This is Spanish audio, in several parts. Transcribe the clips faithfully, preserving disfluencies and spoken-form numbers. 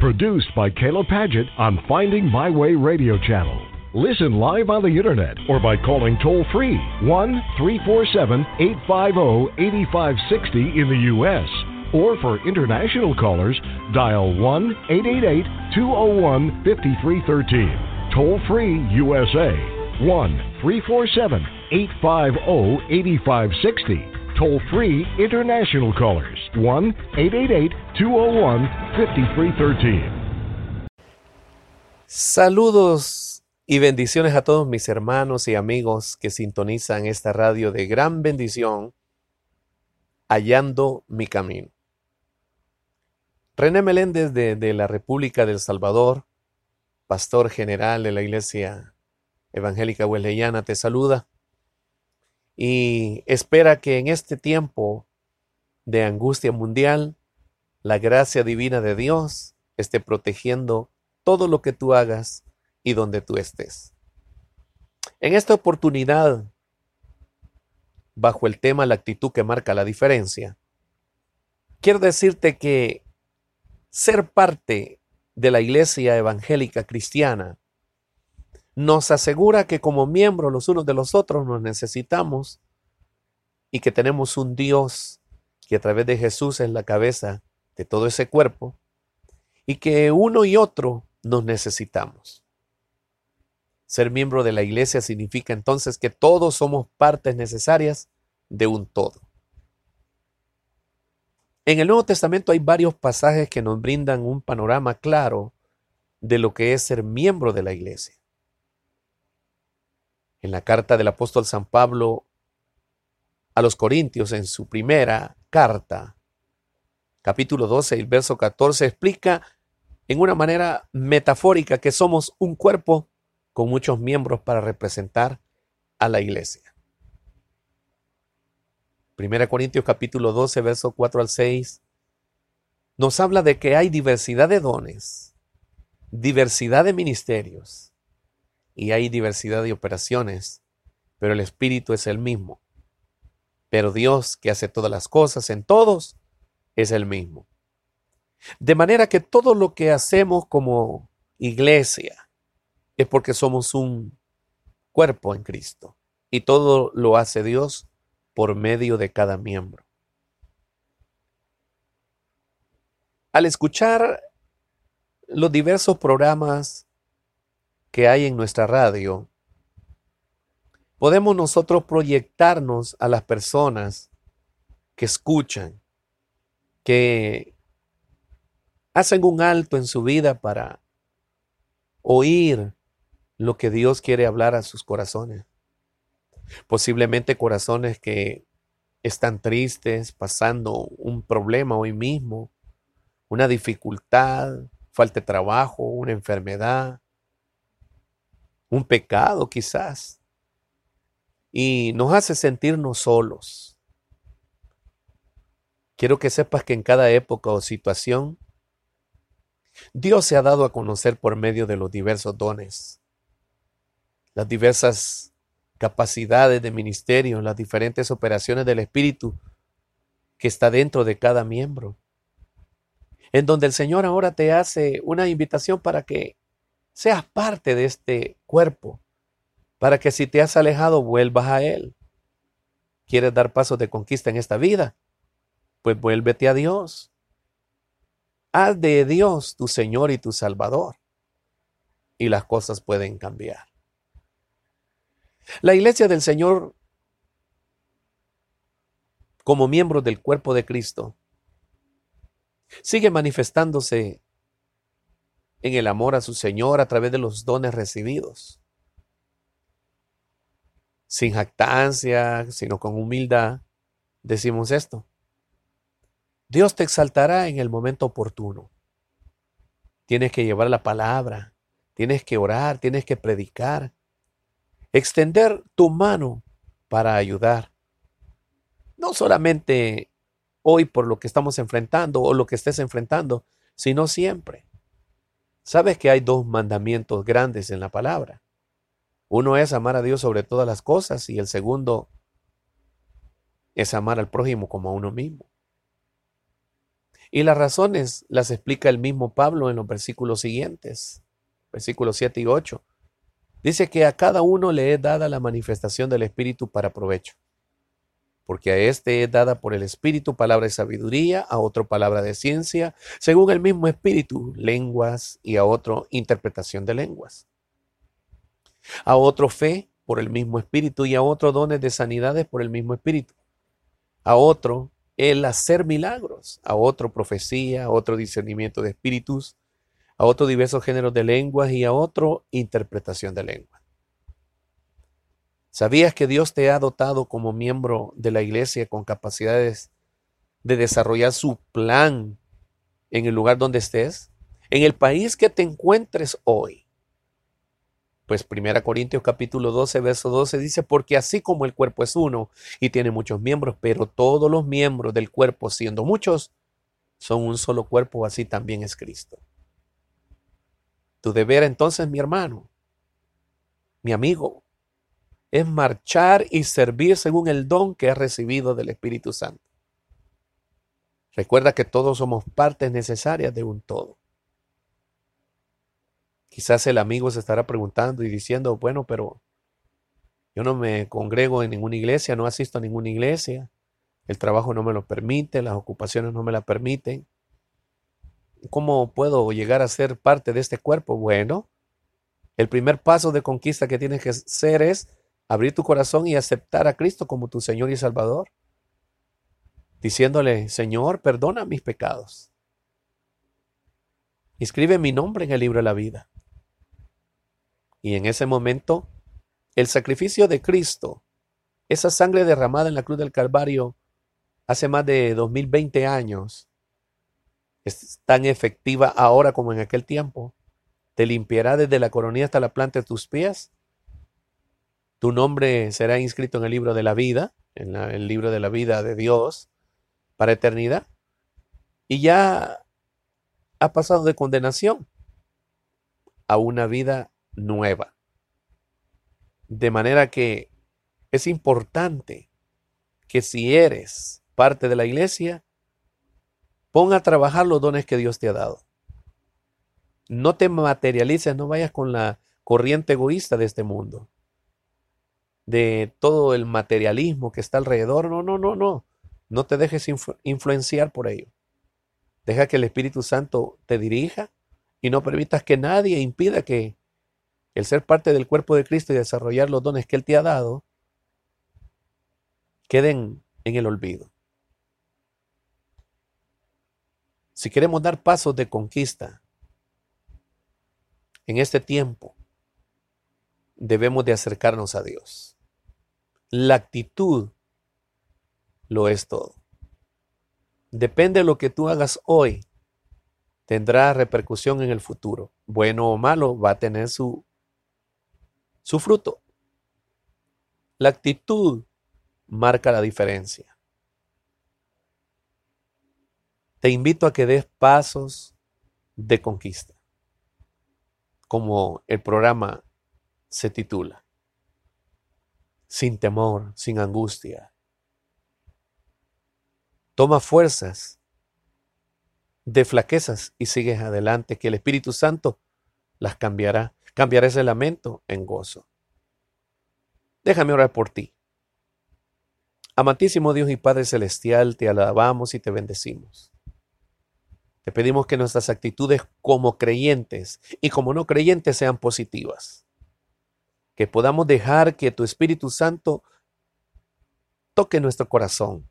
Produced by Kayla Paget on Finding My Way Radio Channel. Listen live on the internet or by calling toll-free one three four seven, eight five zero, eight five six zero in the U S Or for international callers, dial one eight eight eight, two zero one, five three one three. Toll-free U S A, one three four seven, eight five zero, eight five six zero. Toll-free international callers, one eight eight eight, two zero one, five three one three. Saludos y bendiciones a todos mis hermanos y amigos que sintonizan esta radio de gran bendición, Hallando mi Camino. René Meléndez de, de la República del Salvador, pastor general de la Iglesia Evangélica Wesleyana, te saluda y espera que en este tiempo de angustia mundial, la gracia divina de Dios esté protegiendo todo lo que tú hagas y donde tú estés. En esta oportunidad, bajo el tema La actitud que marca la diferencia, quiero decirte que ser parte de la Iglesia Evangélica Cristiana nos asegura que como miembros los unos de los otros nos necesitamos y que tenemos un Dios que a través de Jesús es la cabeza de todo ese cuerpo y que uno y otro nos necesitamos. Ser miembro de la iglesia significa entonces que todos somos partes necesarias de un todo. En el Nuevo Testamento hay varios pasajes que nos brindan un panorama claro de lo que es ser miembro de la iglesia. En la carta del apóstol San Pablo a los Corintios, en su primera carta, capítulo doce, el verso catorce, explica en una manera metafórica que somos un cuerpo con muchos miembros para representar a la iglesia. Primera Corintios capítulo doce, verso cuatro al seis, nos habla de que hay diversidad de dones, diversidad de ministerios y hay diversidad de operaciones, pero el Espíritu es el mismo. Pero Dios, que hace todas las cosas en todos, es el mismo. De manera que todo lo que hacemos como iglesia es porque somos un cuerpo en Cristo y todo lo hace Dios por medio de cada miembro. Al escuchar los diversos programas que hay en nuestra radio, podemos nosotros proyectarnos a las personas que escuchan, que hacen un alto en su vida para oír lo que Dios quiere hablar a sus corazones. Posiblemente corazones que están tristes, pasando un problema hoy mismo, una dificultad, falta de trabajo, una enfermedad, un pecado quizás, y nos hace sentirnos solos. Quiero que sepas que en cada época o situación, Dios se ha dado a conocer por medio de los diversos dones, las diversas capacidades de ministerio, las diferentes operaciones del Espíritu que está dentro de cada miembro, en donde el Señor ahora te hace una invitación para que seas parte de este cuerpo, para que si te has alejado vuelvas a Él. ¿Quieres dar pasos de conquista en esta vida? Pues vuélvete a Dios. Haz de Dios tu Señor y tu Salvador, y las cosas pueden cambiar. La iglesia del Señor, como miembros del cuerpo de Cristo, sigue manifestándose en el amor a su Señor a través de los dones recibidos. Sin jactancia, sino con humildad, decimos esto: Dios te exaltará en el momento oportuno. Tienes que llevar la palabra, tienes que orar, tienes que predicar, extender tu mano para ayudar. No solamente hoy por lo que estamos enfrentando o lo que estés enfrentando, sino siempre. Sabes que hay dos mandamientos grandes en la palabra. Uno es amar a Dios sobre todas las cosas y el segundo es amar al prójimo como a uno mismo. Y las razones las explica el mismo Pablo en los versículos siguientes, versículos siete y ocho. Dice que a cada uno le es dada la manifestación del Espíritu para provecho. Porque a este es dada por el Espíritu palabra de sabiduría, a otro palabra de ciencia, según el mismo Espíritu, lenguas, y a otro interpretación de lenguas. A otro fe por el mismo Espíritu, y a otro dones de sanidades por el mismo Espíritu. A otro el hacer milagros, a otro profecía, a otro discernimiento de espíritus, a otro diversos géneros de lenguas y a otro interpretación de lenguas. ¿Sabías que Dios te ha dotado como miembro de la iglesia con capacidades de desarrollar su plan en el lugar donde estés? En el país que te encuentres hoy. Pues primera Corintios capítulo doce, verso doce dice, porque así como el cuerpo es uno y tiene muchos miembros, pero todos los miembros del cuerpo, siendo muchos, son un solo cuerpo, así también es Cristo. Tu deber entonces, mi hermano, mi amigo, es marchar y servir según el don que has recibido del Espíritu Santo. Recuerda que todos somos partes necesarias de un todo. Quizás el amigo se estará preguntando y diciendo, bueno, pero yo no me congrego en ninguna iglesia, no asisto a ninguna iglesia, el trabajo no me lo permite, las ocupaciones no me la permiten. ¿Cómo puedo llegar a ser parte de este cuerpo? Bueno, el primer paso de conquista que tienes que hacer es abrir tu corazón y aceptar a Cristo como tu Señor y Salvador, diciéndole, Señor, perdona mis pecados. Escribe mi nombre en el libro de la vida. Y en ese momento, el sacrificio de Cristo, esa sangre derramada en la cruz del Calvario hace más de dos mil veinte años, es tan efectiva ahora como en aquel tiempo. Te limpiará desde la coronilla hasta la planta de tus pies. Tu nombre será inscrito en el libro de la vida, en la, el libro de la vida de Dios, para eternidad. Y ya ha pasado de condenación a una vida nueva. De manera que es importante que si eres parte de la iglesia, ponga a trabajar los dones que Dios te ha dado. No te materialices, no vayas con la corriente egoísta de este mundo, de todo el materialismo que está alrededor. No, no, no, no. No te dejes influ- influenciar por ello. Deja que el Espíritu Santo te dirija y no permitas que nadie impida que el ser parte del cuerpo de Cristo y desarrollar los dones que Él te ha dado queden en el olvido. Si queremos dar pasos de conquista en este tiempo, debemos de acercarnos a Dios. La actitud lo es todo. Depende de lo que tú hagas hoy, tendrá repercusión en el futuro. Bueno o malo, va a tener su, su fruto. La actitud marca la diferencia. Te invito a que des pasos de conquista, como el programa se titula, sin temor, sin angustia. Toma fuerzas de flaquezas y sigues adelante, que el Espíritu Santo las cambiará. Cambiará ese lamento en gozo. Déjame orar por ti. Amantísimo Dios y Padre Celestial, te alabamos y te bendecimos. Te pedimos que nuestras actitudes como creyentes y como no creyentes sean positivas. Que podamos dejar que tu Espíritu Santo toque nuestro corazón.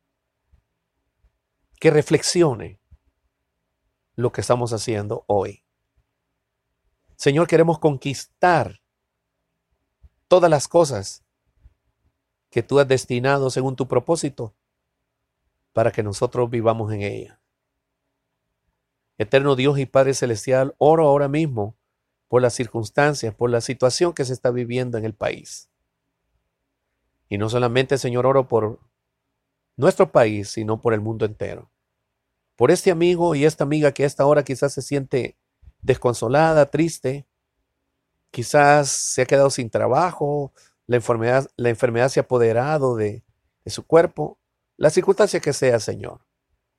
Que reflexione lo que estamos haciendo hoy. Señor, queremos conquistar todas las cosas que tú has destinado según tu propósito para que nosotros vivamos en ellas. Eterno Dios y Padre Celestial, oro ahora mismo por las circunstancias, por la situación que se está viviendo en el país. Y no solamente, Señor, oro por nuestro país, sino por el mundo entero. Por este amigo y esta amiga que a esta hora quizás se siente desconsolada, triste, quizás se ha quedado sin trabajo, la enfermedad, la enfermedad se ha apoderado de, de su cuerpo, la circunstancia que sea, Señor.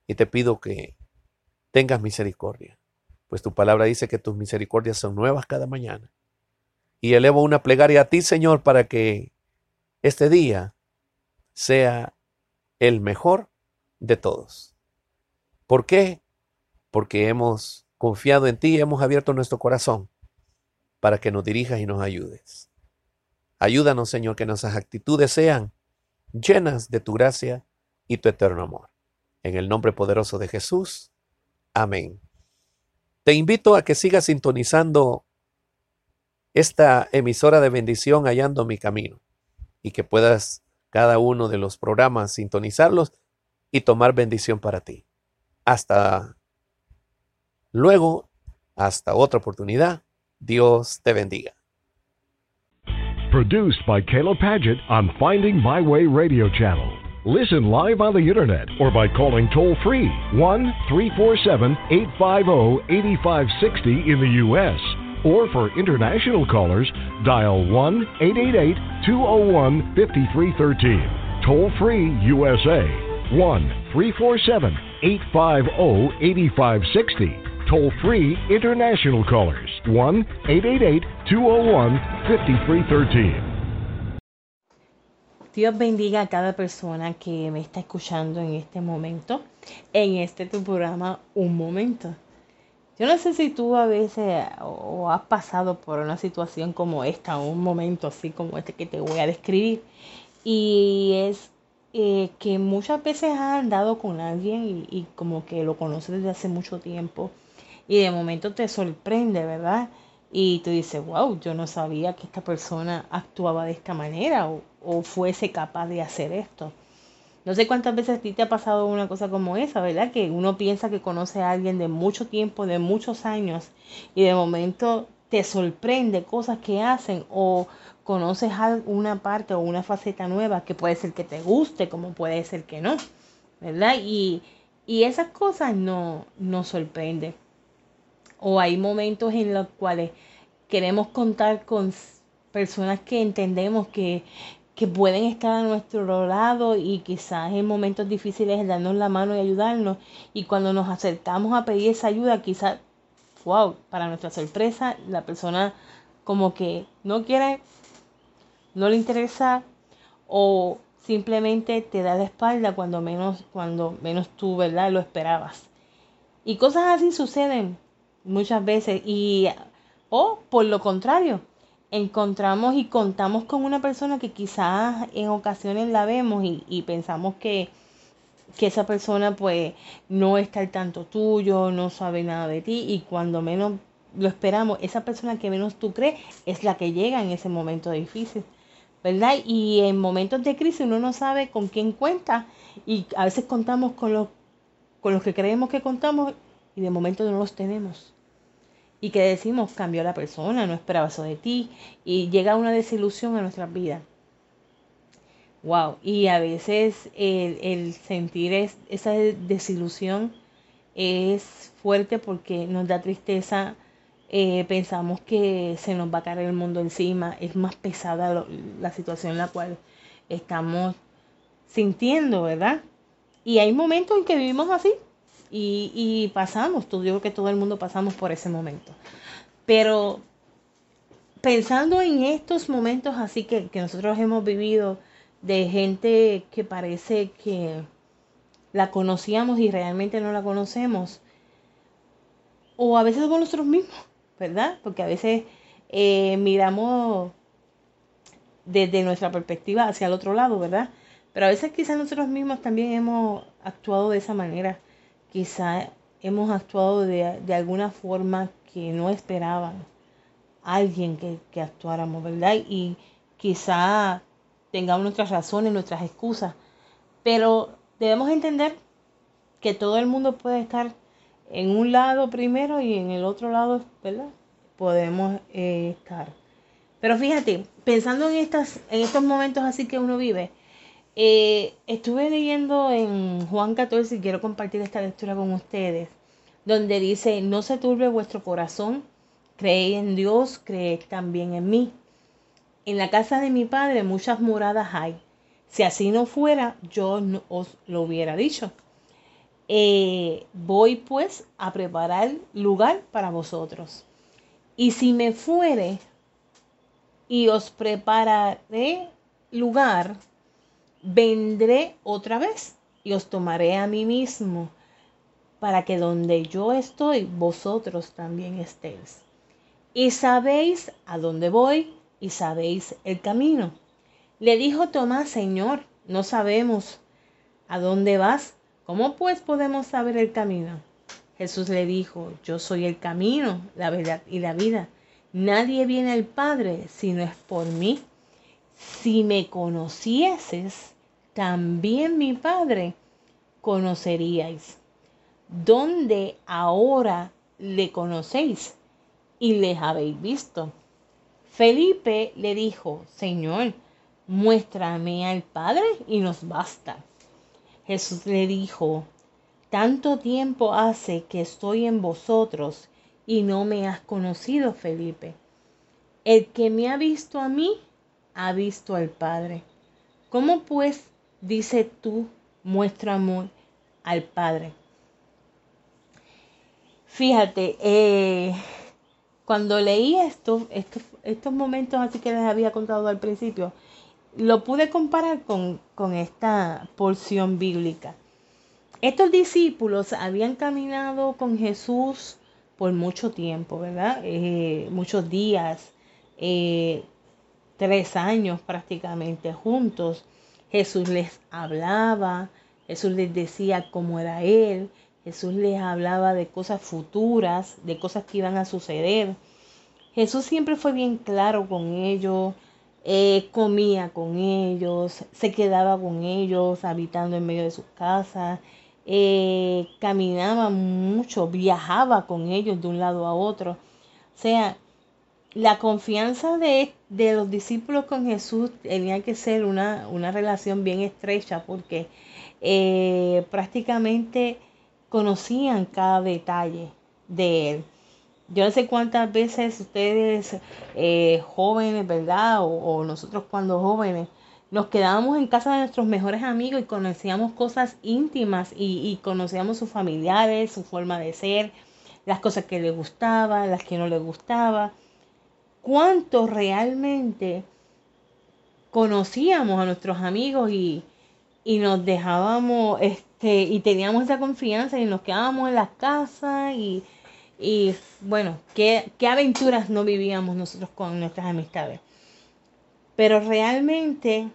y te pido que tengas misericordia, pues tu palabra dice que tus misericordias son nuevas cada mañana. Y elevo una plegaria a ti, Señor, para que este día sea el mejor de todos. ¿Por qué? Porque hemos confiado en ti y hemos abierto nuestro corazón para que nos dirijas y nos ayudes. Ayúdanos, Señor, que nuestras actitudes sean llenas de tu gracia y tu eterno amor. En el nombre poderoso de Jesús. Amén. Te invito a que sigas sintonizando esta emisora de bendición Hallando mi Camino y que puedas cada uno de los programas sintonizarlos y tomar bendición para ti. Hasta luego, hasta otra oportunidad. Dios te bendiga. Produced by Caleb Paget on Finding My Way Radio Channel. Listen live on the internet or by calling toll-free one three four seven, eight five zero, eight five six zero in the U S Or for international callers, dial one eight eight eight, two zero one, five three one three. Toll-free U S A, one three four seven, eight five zero, eight five six zero. Toll-free international callers, one eight eight eight, two zero one, five three one three. Dios bendiga a cada persona que me está escuchando en este momento, en este tu programa Un Momento. Yo no sé si tú a veces o has pasado por una situación como esta, un momento así como este que te voy a describir, y es eh, que muchas veces has andado con alguien y, y como que lo conoces desde hace mucho tiempo y de momento te sorprende, ¿verdad? Y tú dices, wow, yo no sabía que esta persona actuaba de esta manera o, o fuese capaz de hacer esto. No sé cuántas veces a ti te ha pasado una cosa como esa, ¿verdad? Que uno piensa que conoce a alguien de mucho tiempo, de muchos años, y de momento te sorprende cosas que hacen o conoces una parte o una faceta nueva que puede ser que te guste, como puede ser que no, ¿verdad? Y, y esas cosas no nos sorprenden. O hay momentos en los cuales queremos contar con personas que entendemos que, que pueden estar a nuestro lado y quizás en momentos difíciles darnos la mano y ayudarnos. Y cuando nos acercamos a pedir esa ayuda, quizás, wow, para nuestra sorpresa, la persona como que no quiere, no le interesa o simplemente te da la espalda cuando menos, cuando menos tú, ¿verdad?, lo esperabas. Y cosas así suceden muchas veces y o por lo contrario, encontramos y contamos con una persona que quizás en ocasiones la vemos y, y pensamos que, que esa persona pues no está al tanto tuyo, no sabe nada de ti y cuando menos lo esperamos, esa persona que menos tú crees es la que llega en ese momento difícil, ¿verdad? Y en momentos de crisis uno no sabe con quién cuenta y a veces contamos con los, con los que creemos que contamos y de momento no los tenemos. Y que decimos, cambió la persona, no esperaba eso de ti. Y llega una desilusión a nuestras vidas. Wow. Y a veces el, el sentir es, esa desilusión es fuerte porque nos da tristeza. Eh, pensamos que se nos va a caer el mundo encima. Es más pesada lo, la situación en la cual estamos sintiendo, ¿verdad? Y hay momentos en que vivimos así. Y, y pasamos, yo creo que todo el mundo pasamos por ese momento. Pero pensando en estos momentos así que, que nosotros hemos vivido de gente que parece que la conocíamos y realmente no la conocemos, o a veces somos nosotros mismos, ¿verdad? Porque a veces eh, miramos desde nuestra perspectiva hacia el otro lado, ¿verdad? Pero a veces quizás nosotros mismos también hemos actuado de esa manera. Quizá hemos actuado de, de alguna forma que no esperaban alguien que, que actuáramos, ¿verdad? Y quizá tengamos nuestras razones, nuestras excusas, pero debemos entender que todo el mundo puede estar en un lado primero y en el otro lado, ¿verdad? Podemos eh, estar. Pero fíjate, pensando en, estas, en estos momentos así que uno vive, Eh, estuve leyendo en Juan catorce y quiero compartir esta lectura con ustedes, donde dice, no se turbe vuestro corazón, creed en Dios, creed también en mí. En la casa de mi Padre muchas moradas hay. Si así no fuera, yo no os lo hubiera dicho. Eh, voy pues a preparar lugar para vosotros. Y si me fuere y os prepararé lugar, vendré otra vez y os tomaré a mí mismo, para que donde yo estoy, vosotros también estéis. Y sabéis a dónde voy y sabéis el camino. Le dijo Tomás: Señor, no sabemos a dónde vas. ¿Cómo pues podemos saber el camino? Jesús le dijo: yo soy el camino, la verdad y la vida. Nadie viene al Padre si no es por mí. Si me conocieses, también mi Padre conoceríais. Donde ahora le conocéis y les habéis visto. Felipe le dijo: Señor, muéstrame al Padre y nos basta. Jesús le dijo: tanto tiempo hace que estoy en vosotros y no me has conocido, Felipe. El que me ha visto a mí, ha visto al Padre. ¿Cómo pues dices tú, muéstrame al Padre? Fíjate, eh, cuando leí esto, estos, estos momentos así que les había contado al principio, lo pude comparar con, con esta porción bíblica. Estos discípulos habían caminado con Jesús por mucho tiempo, ¿verdad? Eh, muchos días, eh, tres años prácticamente juntos. Jesús les hablaba, Jesús les decía cómo era Él, Jesús les hablaba de cosas futuras, de cosas que iban a suceder. Jesús siempre fue bien claro con ellos, eh, comía con ellos, se quedaba con ellos, habitando en medio de sus casas, eh, caminaba mucho, viajaba con ellos de un lado a otro. O sea, la confianza de, de los discípulos con Jesús tenía que ser una, una relación bien estrecha, porque eh, prácticamente conocían cada detalle de Él. Yo no sé cuántas veces ustedes eh, jóvenes, ¿verdad? O, o nosotros cuando jóvenes, nos quedábamos en casa de nuestros mejores amigos y conocíamos cosas íntimas y, y conocíamos sus familiares, su forma de ser, las cosas que les gustaban, las que no les gustaba. ¿Cuánto realmente conocíamos a nuestros amigos y, y nos dejábamos, este, y teníamos esa confianza y nos quedábamos en las casas y, y bueno, qué, qué aventuras no vivíamos nosotros con nuestras amistades? Pero realmente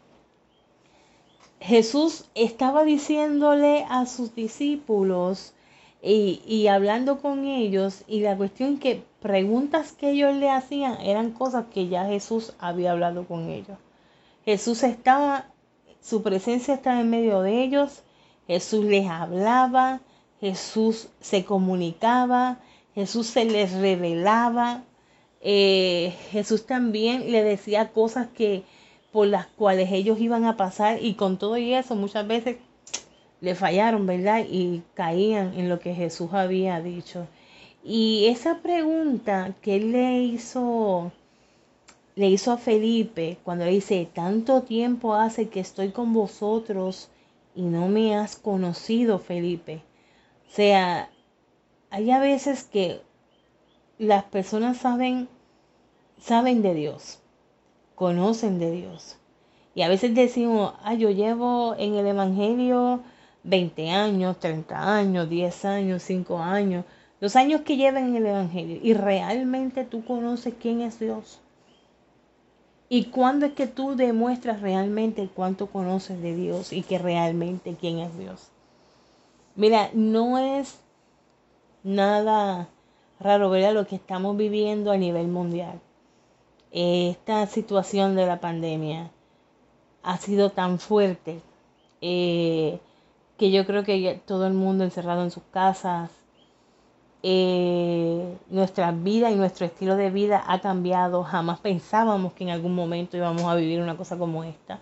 Jesús estaba diciéndole a sus discípulos y, y hablando con ellos, y la cuestión que preguntas que ellos le hacían eran cosas que ya Jesús había hablado con ellos. Jesús estaba, su presencia estaba en medio de ellos, Jesús les hablaba, Jesús se comunicaba, Jesús se les revelaba, eh, Jesús también le decía cosas que por las cuales ellos iban a pasar, y con todo y eso muchas veces le fallaron, ¿verdad? Y caían en lo que Jesús había dicho. Y esa pregunta que él le hizo, le hizo a Felipe, cuando le dice: tanto tiempo hace que estoy con vosotros y no me has conocido, Felipe. O sea, hay a veces que las personas saben, saben de Dios, conocen de Dios. Y a veces decimos: ah, yo llevo en el Evangelio veinte años, treinta años, diez años, cinco años, los años que llevan en el Evangelio. Y realmente tú conoces quién es Dios. ¿Y cuándo es que tú demuestras realmente cuánto conoces de Dios y que realmente quién es Dios? Mira, no es nada raro, ¿verdad?, lo que estamos viviendo a nivel mundial. Esta situación de la pandemia ha sido tan fuerte eh, que yo creo que todo el mundo encerrado en sus casas, eh, nuestra vida y nuestro estilo de vida ha cambiado. Jamás pensábamos que en algún momento íbamos a vivir una cosa como esta,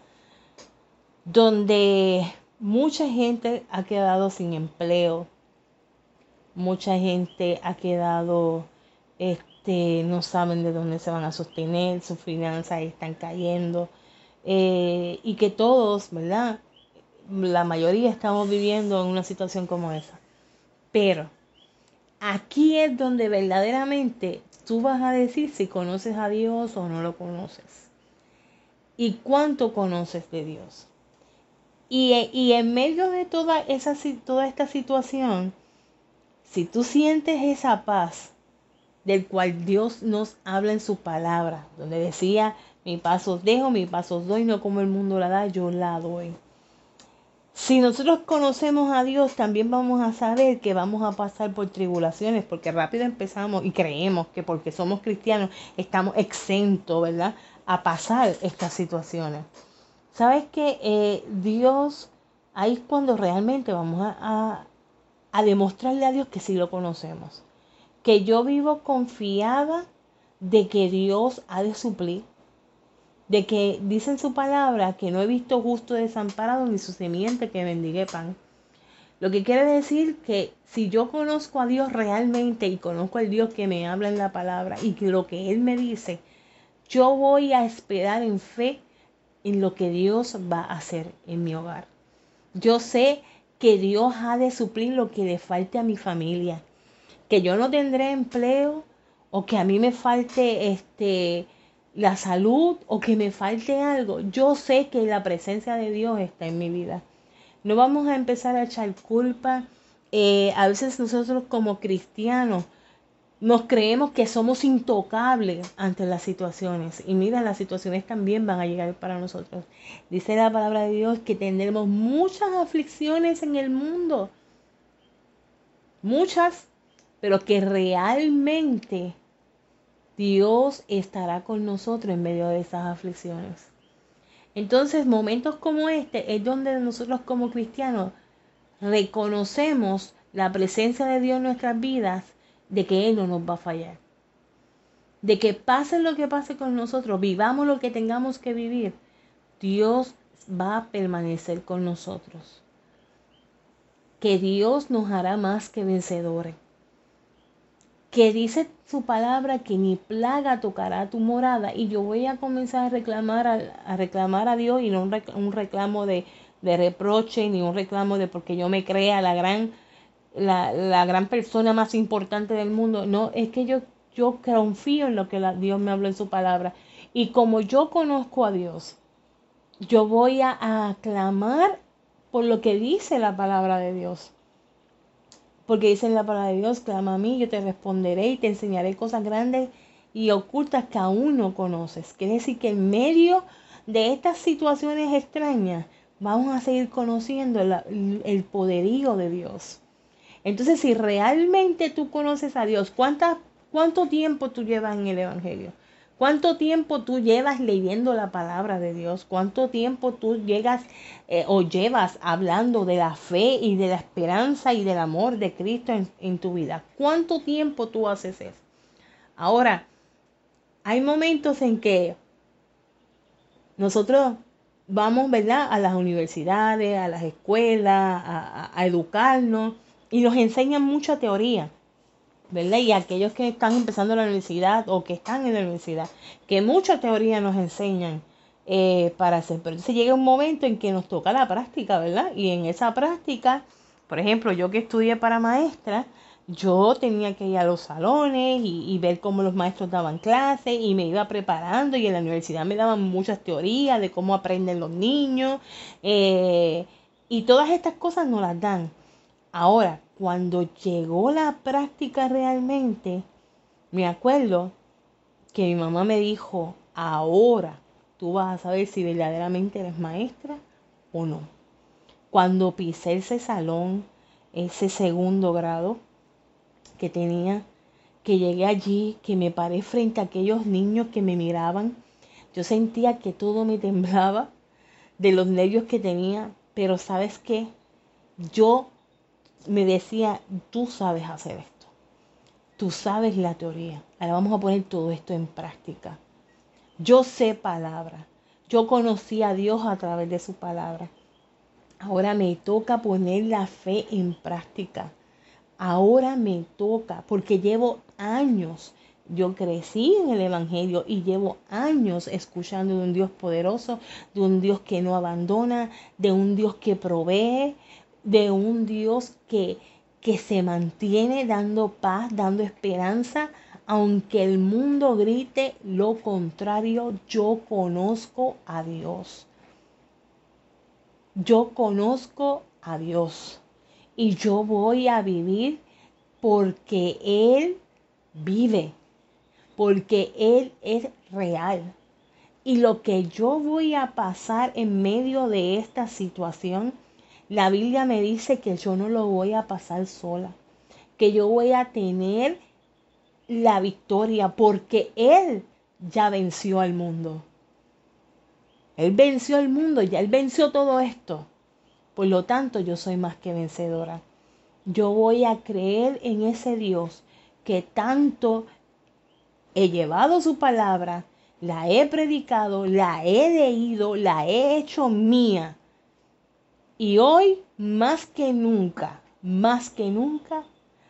donde mucha gente ha quedado sin empleo, mucha gente ha quedado, este, no saben de dónde se van a sostener, sus finanzas están cayendo, eh, y que todos, ¿verdad?, la mayoría estamos viviendo en una situación como esa. Pero aquí es donde verdaderamente tú vas a decir si conoces a Dios o no lo conoces. Y cuánto conoces de Dios. Y, y en medio de toda, esa, toda esta situación, si tú sientes esa paz del cual Dios nos habla en su palabra, donde decía, mi paz os dejo, mi paz os doy, no como el mundo la da, yo la doy. Si nosotros conocemos a Dios, también vamos a saber que vamos a pasar por tribulaciones, porque rápido empezamos y creemos que porque somos cristianos estamos exentos, ¿verdad?, a pasar estas situaciones. ¿Sabes qué? Eh, Dios, ahí es cuando realmente vamos a, a, a demostrarle a Dios que sí lo conocemos. Que yo vivo confiada de que Dios ha de suplir. De que dice en su palabra que no he visto justo desamparado ni su simiente que mendigue pan. Lo que quiere decir que si yo conozco a Dios realmente y conozco al Dios que me habla en la palabra y que lo que Él me dice, yo voy a esperar en fe en lo que Dios va a hacer en mi hogar. Yo sé que Dios ha de suplir lo que le falte a mi familia. Que yo no tendré empleo o que a mí me falte este, la salud o que me falte algo. Yo sé que la presencia de Dios está en mi vida. No vamos a empezar a echar culpa. Eh, a veces nosotros como cristianos nos creemos que somos intocables ante las situaciones. Y mira, las situaciones también van a llegar para nosotros. Dice la palabra de Dios que tendremos muchas aflicciones en el mundo. Muchas, pero que realmente Dios estará con nosotros en medio de esas aflicciones. Entonces, momentos como este es donde nosotros como cristianos reconocemos la presencia de Dios en nuestras vidas, de que Él no nos va a fallar. De que pase lo que pase con nosotros, vivamos lo que tengamos que vivir, Dios va a permanecer con nosotros. Que Dios nos hará más que vencedores. Que dice su palabra que ni plaga tocará tu morada. Y yo voy a comenzar a reclamar a, a reclamar a Dios, y no un, rec, un reclamo de, de reproche, ni un reclamo de porque yo me crea la gran, la, la gran persona más importante del mundo. No, es que yo, yo confío en lo que la, Dios me habló en su palabra. Y como yo conozco a Dios, yo voy a, a clamar por lo que dice la palabra de Dios. Porque dice en la palabra de Dios, clama a mí, yo te responderé y te enseñaré cosas grandes y ocultas que aún no conoces. Quiere decir que en medio de estas situaciones extrañas, vamos a seguir conociendo el, el poderío de Dios. Entonces, si realmente tú conoces a Dios, ¿cuánta, ¿cuánto tiempo tú llevas en el Evangelio? ¿Cuánto tiempo tú llevas leyendo la palabra de Dios? ¿Cuánto tiempo tú llegas eh, o llevas hablando de la fe y de la esperanza y del amor de Cristo en, en tu vida? ¿Cuánto tiempo tú haces eso? Ahora, hay momentos en que nosotros vamos, ¿verdad?, a las universidades, a las escuelas, a, a, a educarnos, y nos enseñan mucha teoría, ¿verdad? Y aquellos que están empezando la universidad o que están en la universidad, que mucha teoría nos enseñan eh, para hacer. Pero entonces llega un momento en que nos toca la práctica, ¿verdad? Y en esa práctica, por ejemplo, yo que estudié para maestra, yo tenía que ir a los salones y, y ver cómo los maestros daban clases, y me iba preparando, y en la universidad me daban muchas teorías de cómo aprenden los niños, eh, y todas estas cosas nos las dan. Ahora, cuando llegó la práctica realmente, me acuerdo que mi mamá me dijo, ahora tú vas a saber si verdaderamente eres maestra o no. Cuando pisé ese salón, ese segundo grado que tenía, que llegué allí, que me paré frente a aquellos niños que me miraban, yo sentía que todo me temblaba de los nervios que tenía, pero ¿sabes qué? Yo me decía, tú sabes hacer esto, tú sabes la teoría, ahora vamos a poner todo esto en práctica. Yo sé palabra, yo conocí a Dios a través de su palabra, ahora me toca poner la fe en práctica, ahora me toca, porque llevo años Yo crecí en el Evangelio y llevo años escuchando de un Dios poderoso, de un Dios que no abandona, de un Dios que provee, de un Dios que, que se mantiene dando paz, dando esperanza. Aunque el mundo grite lo contrario, yo conozco a Dios. Yo conozco a Dios. Y yo voy a vivir porque Él vive. Porque Él es real. Y lo que yo voy a pasar en medio de esta situación, la Biblia me dice que yo no lo voy a pasar sola. Que yo voy a tener la victoria porque Él ya venció al mundo. Él venció al mundo, ya Él venció todo esto. Por lo tanto, yo soy más que vencedora. Yo voy a creer en ese Dios que tanto he llevado su palabra, la he predicado, la he leído, la he hecho mía. Y hoy, más que nunca, más que nunca,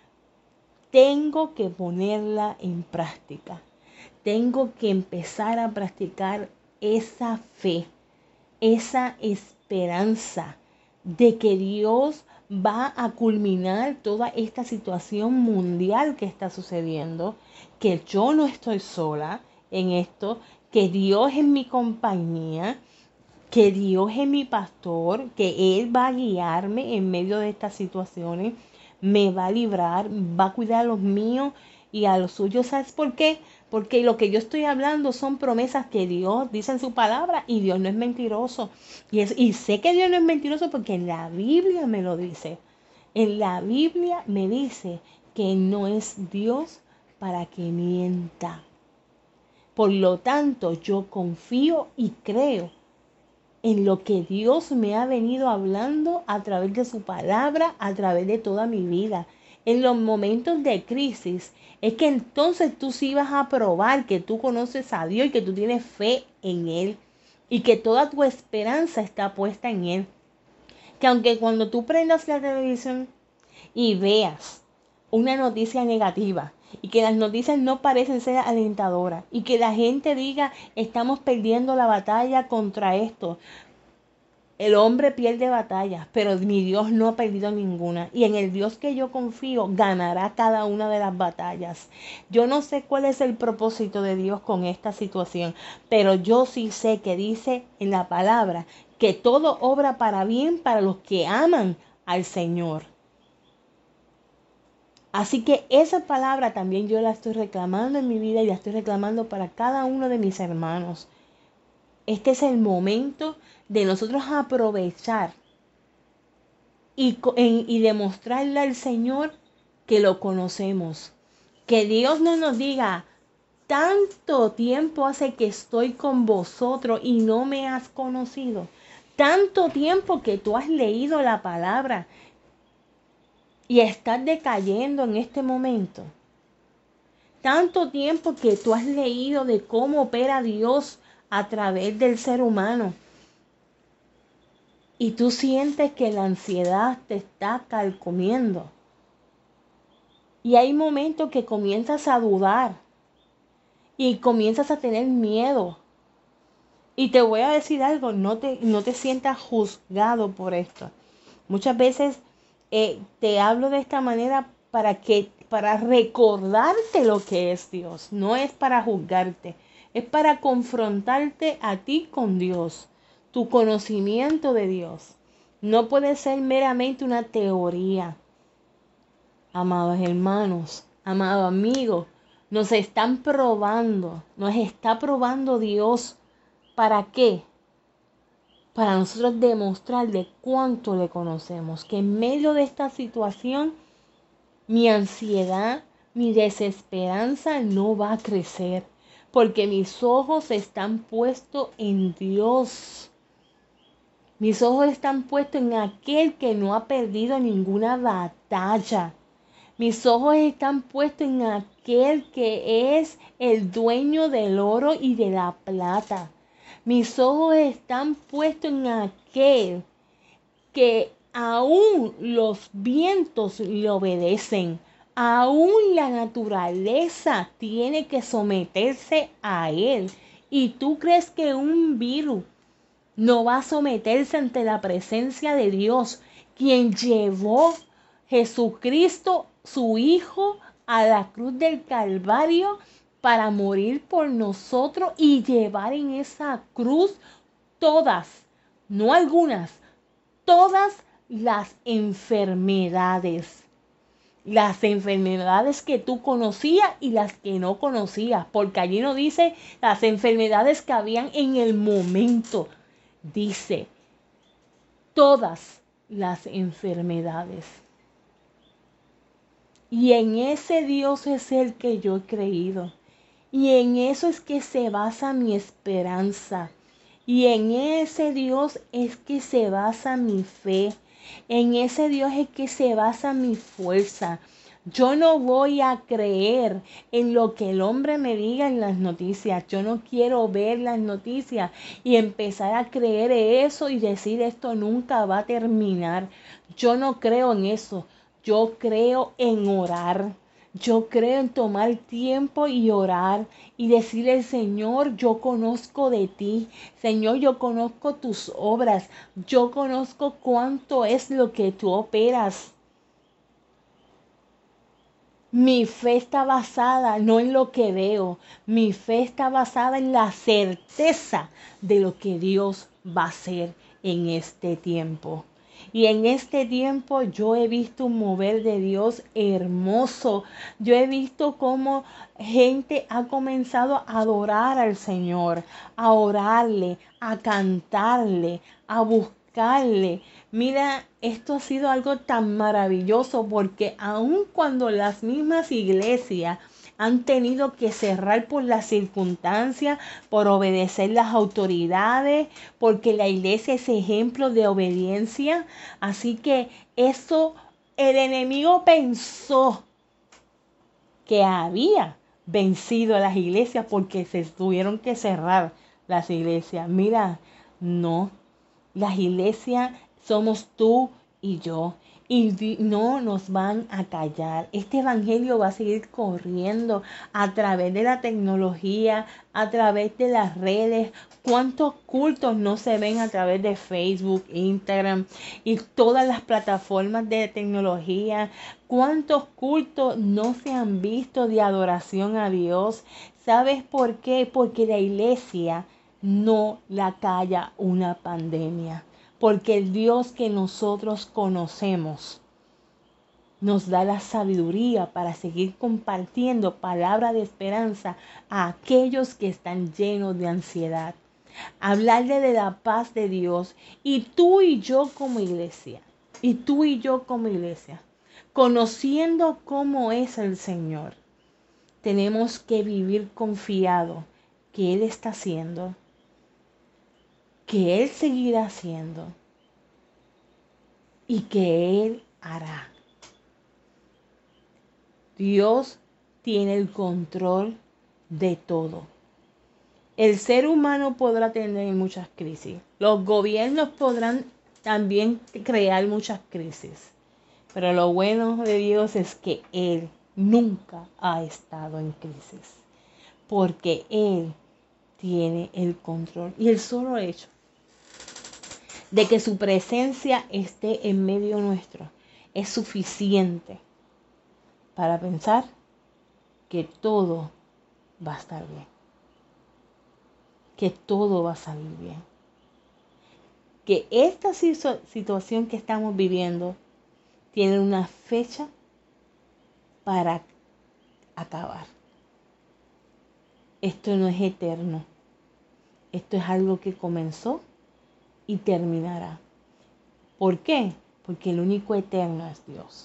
tengo que ponerla en práctica. Tengo que empezar a practicar esa fe, esa esperanza de que Dios va a culminar toda esta situación mundial que está sucediendo, que yo no estoy sola en esto, que Dios es mi compañía, que Dios es mi pastor, que Él va a guiarme en medio de estas situaciones, me va a librar, va a cuidar a los míos y a los suyos. ¿Sabes por qué? Porque lo que yo estoy hablando son promesas que Dios dice en su palabra y Dios no es mentiroso. Y, es, y sé que Dios no es mentiroso porque en la Biblia me lo dice. En la Biblia me dice que no es Dios para que mienta. Por lo tanto, yo confío y creo en lo que Dios me ha venido hablando a través de su palabra, a través de toda mi vida. En los momentos de crisis, es que entonces tú sí vas a probar que tú conoces a Dios y que tú tienes fe en Él y que toda tu esperanza está puesta en Él. Que aunque cuando tú prendas la televisión y veas una noticia negativa y que las noticias no parecen ser alentadoras y que la gente diga estamos perdiendo la batalla contra esto. El hombre pierde batallas, pero mi Dios no ha perdido ninguna. Y en el Dios que yo confío, ganará cada una de las batallas. Yo no sé cuál es el propósito de Dios con esta situación, pero yo sí sé que dice en la palabra que todo obra para bien para los que aman al Señor. Así que esa palabra también yo la estoy reclamando en mi vida y la estoy reclamando para cada uno de mis hermanos. Este es el momento de nosotros aprovechar y, y demostrarle al Señor que lo conocemos. Que Dios no nos diga, tanto tiempo hace que estoy con vosotros y no me has conocido. Tanto tiempo que tú has leído la palabra y estás decayendo en este momento. Tanto tiempo que tú has leído de cómo opera Dios a través del ser humano. Y tú sientes que la ansiedad te está carcomiendo. Y hay momentos que comienzas a dudar. Y comienzas a tener miedo. Y te voy a decir algo, no te, no te sientas juzgado por esto. Muchas veces eh, te hablo de esta manera para que, para recordarte lo que es Dios. No es para juzgarte. Es para confrontarte a ti con Dios. Tu conocimiento de Dios no puede ser meramente una teoría. Amados hermanos, amados amigos, nos están probando, nos está probando Dios. ¿Para qué? Para nosotros demostrarle cuánto le conocemos. Que en medio de esta situación, mi ansiedad, mi desesperanza no va a crecer. Porque mis ojos están puestos en Dios. Mis ojos están puestos en aquel que no ha perdido ninguna batalla. Mis ojos están puestos en aquel que es el dueño del oro y de la plata. Mis ojos están puestos en aquel que aún los vientos le obedecen. Aún la naturaleza tiene que someterse a Él. ¿Y tú crees que un virus no va a someterse ante la presencia de Dios, quien llevó Jesucristo, su Hijo, a la cruz del Calvario para morir por nosotros y llevar en esa cruz todas, no algunas, todas las enfermedades? Las enfermedades que tú conocías y las que no conocías, porque allí no dice las enfermedades que habían en el momento, dice todas las enfermedades. Y en ese Dios es el que yo he creído. Y en eso es que se basa mi esperanza. Y en ese Dios es que se basa mi fe. En ese Dios es que se basa mi fuerza. Yo no voy a creer en lo que el hombre me diga en las noticias. Yo no quiero ver las noticias y empezar a creer eso y decir esto nunca va a terminar. Yo no creo en eso. Yo creo en orar. Yo creo en tomar tiempo y orar y decirle, Señor, yo conozco de ti. Señor, yo conozco tus obras. Yo conozco cuánto es lo que tú operas. Mi fe está basada no en lo que veo. Mi fe está basada en la certeza de lo que Dios va a hacer en este tiempo. Y en este tiempo yo he visto un mover de Dios hermoso. Yo he visto cómo gente ha comenzado a adorar al Señor, a orarle, a cantarle, a buscarle. Mira, esto ha sido algo tan maravilloso porque aun cuando las mismas iglesias han tenido que cerrar por las circunstancias, por obedecer las autoridades, porque la iglesia es ejemplo de obediencia. Así que eso, el enemigo pensó que había vencido a las iglesias porque se tuvieron que cerrar las iglesias. Mira, no, las iglesias somos tú y yo. Y no nos van a callar. Este evangelio va a seguir corriendo a través de la tecnología, a través de las redes. ¿Cuántos cultos no se ven a través de Facebook, Instagram y todas las plataformas de tecnología? ¿Cuántos cultos no se han visto de adoración a Dios? ¿Sabes por qué? Porque la iglesia no la calla una pandemia. Porque el Dios que nosotros conocemos nos da la sabiduría para seguir compartiendo palabra de esperanza a aquellos que están llenos de ansiedad. Hablarle de la paz de Dios. Y tú y yo como iglesia, y tú y yo como iglesia, conociendo cómo es el Señor, tenemos que vivir confiado que Él está haciendo, que Él seguirá haciendo y que Él hará. Dios tiene el control de todo. El ser humano podrá tener muchas crisis. Los gobiernos podrán también crear muchas crisis. Pero lo bueno de Dios es que Él nunca ha estado en crisis. Porque Él tiene el control. Y el solo hecho de que su presencia esté en medio nuestro es suficiente para pensar que todo va a estar bien, que todo va a salir bien, que esta situación que estamos viviendo tiene una fecha para acabar. Esto no es eterno, esto es algo que comenzó y terminará. ¿Por qué? Porque el único eterno es Dios.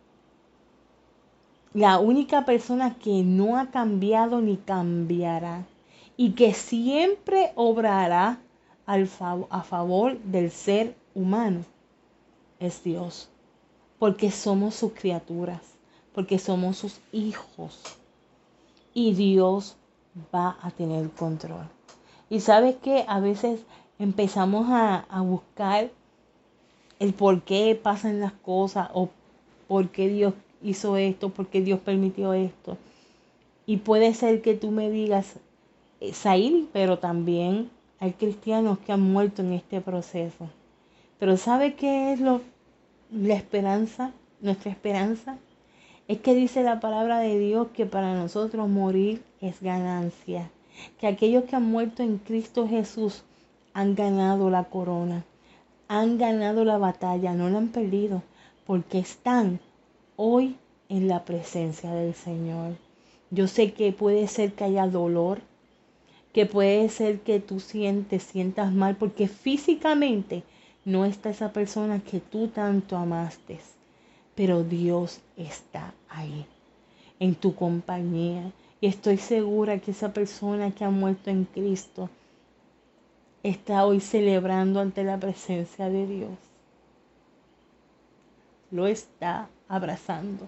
La única persona que no ha cambiado ni cambiará y que siempre obrará al fav- a favor del ser humano es Dios. Porque somos sus criaturas, porque somos sus hijos. Y Dios va a tener control. Y sabes que a veces empezamos a, a buscar el por qué pasan las cosas o por qué Dios hizo esto, por qué Dios permitió esto. Y puede ser que tú me digas, Saíl, pero también hay cristianos que han muerto en este proceso. Pero ¿sabe qué es lo, la esperanza? Nuestra esperanza es que dice la palabra de Dios que para nosotros morir es ganancia. Que aquellos que han muerto en Cristo Jesús han ganado la corona, han ganado la batalla, no la han perdido, porque están hoy en la presencia del Señor. Yo sé que puede ser que haya dolor, que puede ser que tú sientes, sientas mal, porque físicamente no está esa persona que tú tanto amaste, pero Dios está ahí, en tu compañía. Y estoy segura que esa persona que ha muerto en Cristo está hoy celebrando ante la presencia de Dios. Lo está abrazando.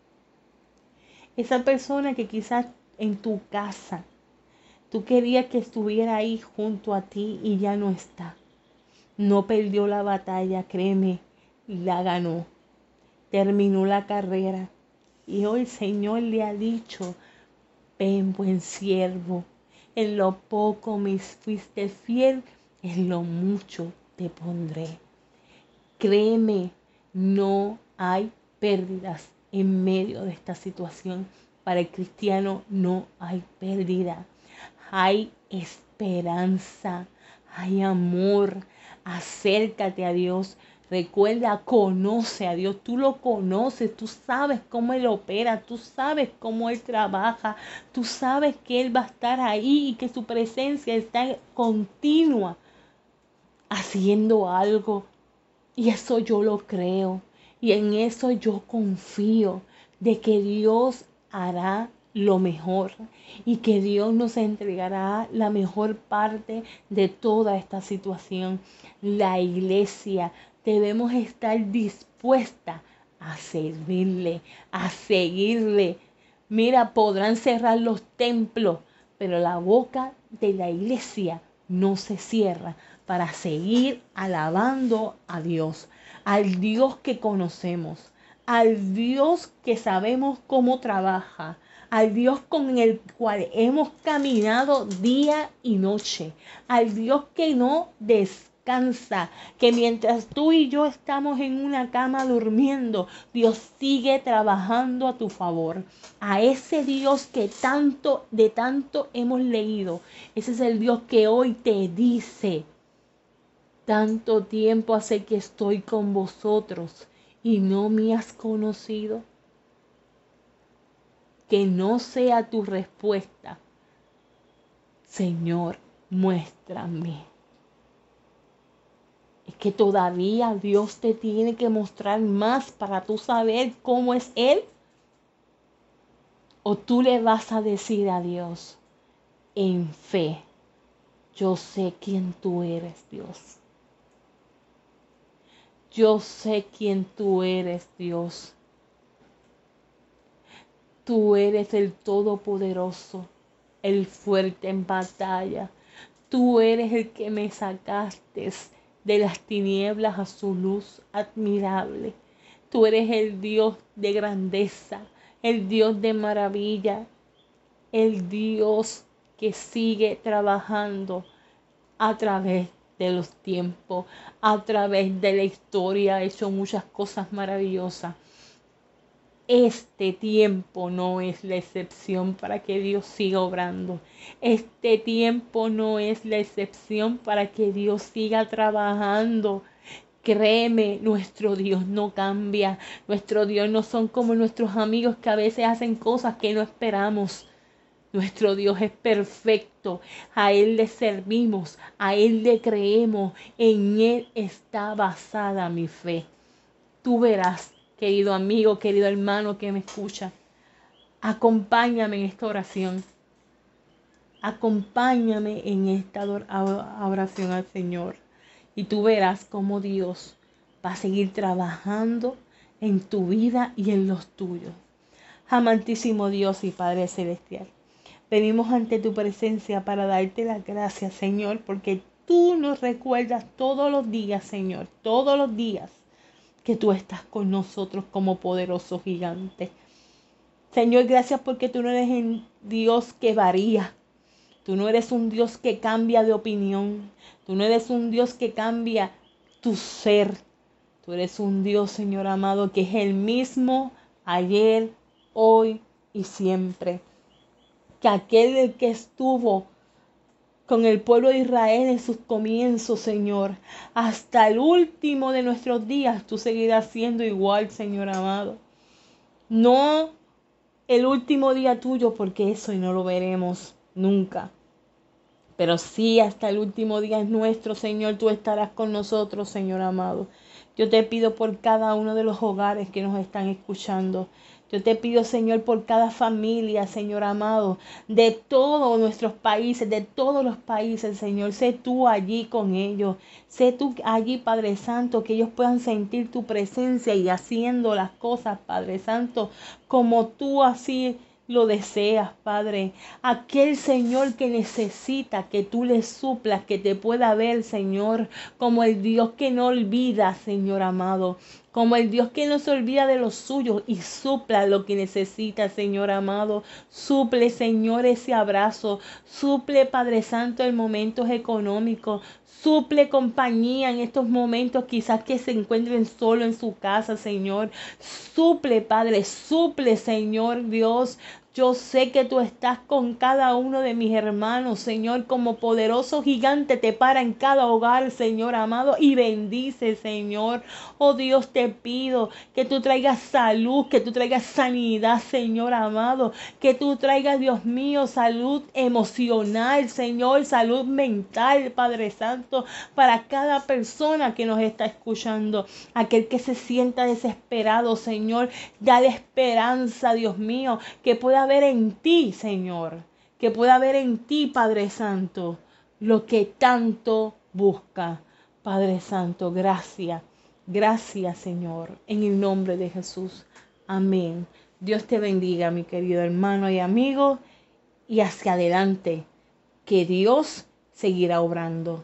Esa persona que quizás en tu casa tú querías que estuviera ahí junto a ti y ya no está. No perdió la batalla, créeme, la ganó. Terminó la carrera. Y hoy el Señor le ha dicho, ven buen siervo, en lo poco me fuiste fiel, en lo mucho te pondré. Créeme, no hay pérdidas en medio de esta situación. Para el cristiano no hay pérdida. Hay esperanza, hay amor. Acércate a Dios. Recuerda, conoce a Dios. Tú lo conoces, tú sabes cómo Él opera, tú sabes cómo Él trabaja, tú sabes que Él va a estar ahí y que su presencia está continua haciendo algo. Y eso yo lo creo. Y en eso yo confío de que Dios hará lo mejor y que Dios nos entregará la mejor parte de toda esta situación. La iglesia debemos estar dispuesta a servirle, a seguirle. Mira, podrán cerrar los templos, pero la boca de la iglesia no se cierra para seguir alabando a Dios, al Dios que conocemos, al Dios que sabemos cómo trabaja, al Dios con el cual hemos caminado día y noche, al Dios que no descansa, que mientras tú y yo estamos en una cama durmiendo, Dios sigue trabajando a tu favor. A ese Dios que tanto, de tanto hemos leído, ese es el Dios que hoy te dice, tanto tiempo hace que estoy con vosotros y no me has conocido. Que no sea tu respuesta, Señor, muéstrame. Es que todavía Dios te tiene que mostrar más para tú saber cómo es Él. O tú le vas a decir a Dios, en fe, yo sé quién tú eres, Dios. Yo sé quién tú eres, Dios. Tú eres el Todopoderoso, el fuerte en batalla. Tú eres el que me sacaste de las tinieblas a su luz admirable. Tú eres el Dios de grandeza, el Dios de maravilla, el Dios que sigue trabajando a través de los tiempos, a través de la historia. Ha hecho muchas cosas maravillosas. Este tiempo no es la excepción para que Dios siga obrando. Este tiempo no es la excepción para que Dios siga trabajando. Créeme, nuestro Dios no cambia. Nuestro Dios no son como nuestros amigos que a veces hacen cosas que no esperamos. Nuestro Dios es perfecto. A Él le servimos, a Él le creemos. En Él está basada mi fe. Tú verás, querido amigo, querido hermano que me escucha, acompáñame en esta oración. Acompáñame en esta oración al Señor. Y tú verás cómo Dios va a seguir trabajando en tu vida y en los tuyos. Amantísimo Dios y Padre Celestial, venimos ante tu presencia para darte las gracias, Señor, porque tú nos recuerdas todos los días, Señor, todos los días, que tú estás con nosotros como poderoso gigante. Señor, gracias porque tú no eres un Dios que varía. Tú no eres un Dios que cambia de opinión. Tú no eres un Dios que cambia tu ser. Tú eres un Dios, Señor amado, que es el mismo ayer, hoy y siempre. Que aquel que estuvo con el pueblo de Israel en sus comienzos, Señor, hasta el último de nuestros días, tú seguirás siendo igual, Señor amado. No el último día tuyo, porque eso no lo veremos nunca. Pero sí, hasta el último día es nuestro, Señor. Tú estarás con nosotros, Señor amado. Yo te pido por cada uno de los hogares que nos están escuchando. Yo te pido, Señor, por cada familia, Señor amado, de todos nuestros países, de todos los países, Señor. Sé tú allí con ellos. Sé tú allí, Padre Santo, que ellos puedan sentir tu presencia y haciendo las cosas, Padre Santo, como tú así lo deseas, Padre. Aquel Señor que necesita que tú le suplas, que te pueda ver, Señor, como el Dios que no olvida, Señor amado. Como el Dios que no se olvida de los suyos y supla lo que necesita, Señor amado. Suple, Señor, ese abrazo. Suple, Padre Santo, en momentos económicos. Suple compañía en estos momentos, quizás que se encuentren solo en su casa, Señor. Suple, Padre, suple, Señor Dios. Yo sé que tú estás con cada uno de mis hermanos, Señor, como poderoso gigante te para en cada hogar, Señor amado, y bendice, Señor. Oh Dios, te pido que tú traigas salud, que tú traigas sanidad, Señor amado, que tú traigas, Dios mío, salud emocional, Señor, salud mental, Padre Santo, para cada persona que nos está escuchando. Aquel que se sienta desesperado, Señor, dale esperanza, Dios mío, que pueda ver en ti, Señor, que pueda ver en ti, Padre Santo, lo que tanto busca. Padre Santo, gracias, gracias, Señor, en el nombre de Jesús. Amén. Dios te bendiga, mi querido hermano y amigo, y hacia adelante, que Dios seguirá obrando.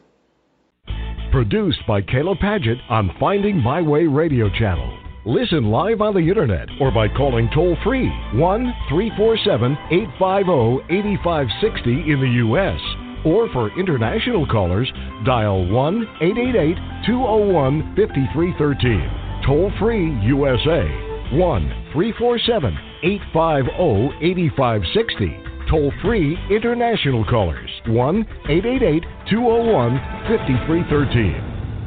Produced by Caleb Paget on Finding My Way Radio Channel. Listen live on the internet or by calling toll-free one three four seven, eight five zero, eight five six zero in the U S Or for international callers, dial one eight eight eight, two zero one, five three one three. Toll-free U S A, one three four seven, eight five zero, eight five six zero. Toll-free international callers, one eight eight eight, two zero one, five three one three.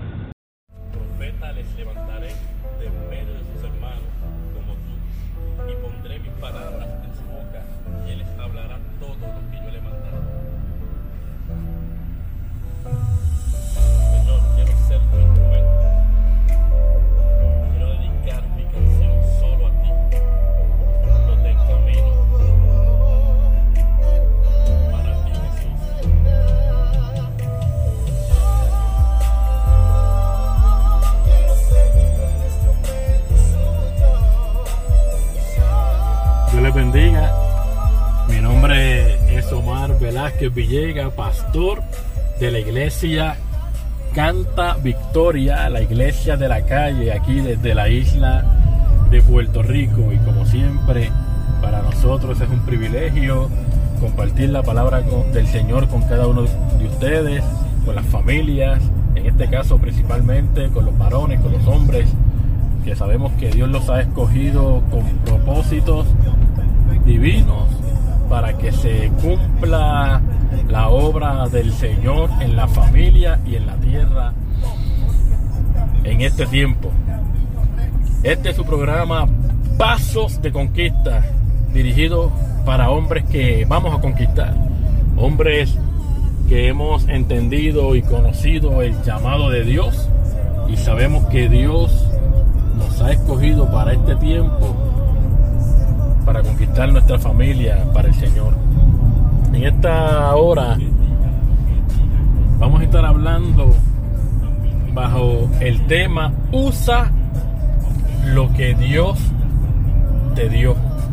Bendiga. Mi nombre es Omar Velázquez Villegas, pastor de la iglesia Canta Victoria, la iglesia de la calle, aquí desde la isla de Puerto Rico. Y como siempre, para nosotros es un privilegio compartir la palabra del Señor con cada uno de ustedes, con las familias, en este caso principalmente con los varones, con los hombres, que sabemos que Dios los ha escogido con propósitos divinos para que se cumpla la obra del Señor en la familia y en la tierra en este tiempo. Este es su programa Pasos de Conquista, dirigido para hombres que vamos a conquistar, hombres que hemos entendido y conocido el llamado de Dios y sabemos que Dios nos ha escogido para este tiempo, para conquistar nuestra familia para el Señor. En esta hora vamos a estar hablando bajo el tema usa lo que Dios te dio.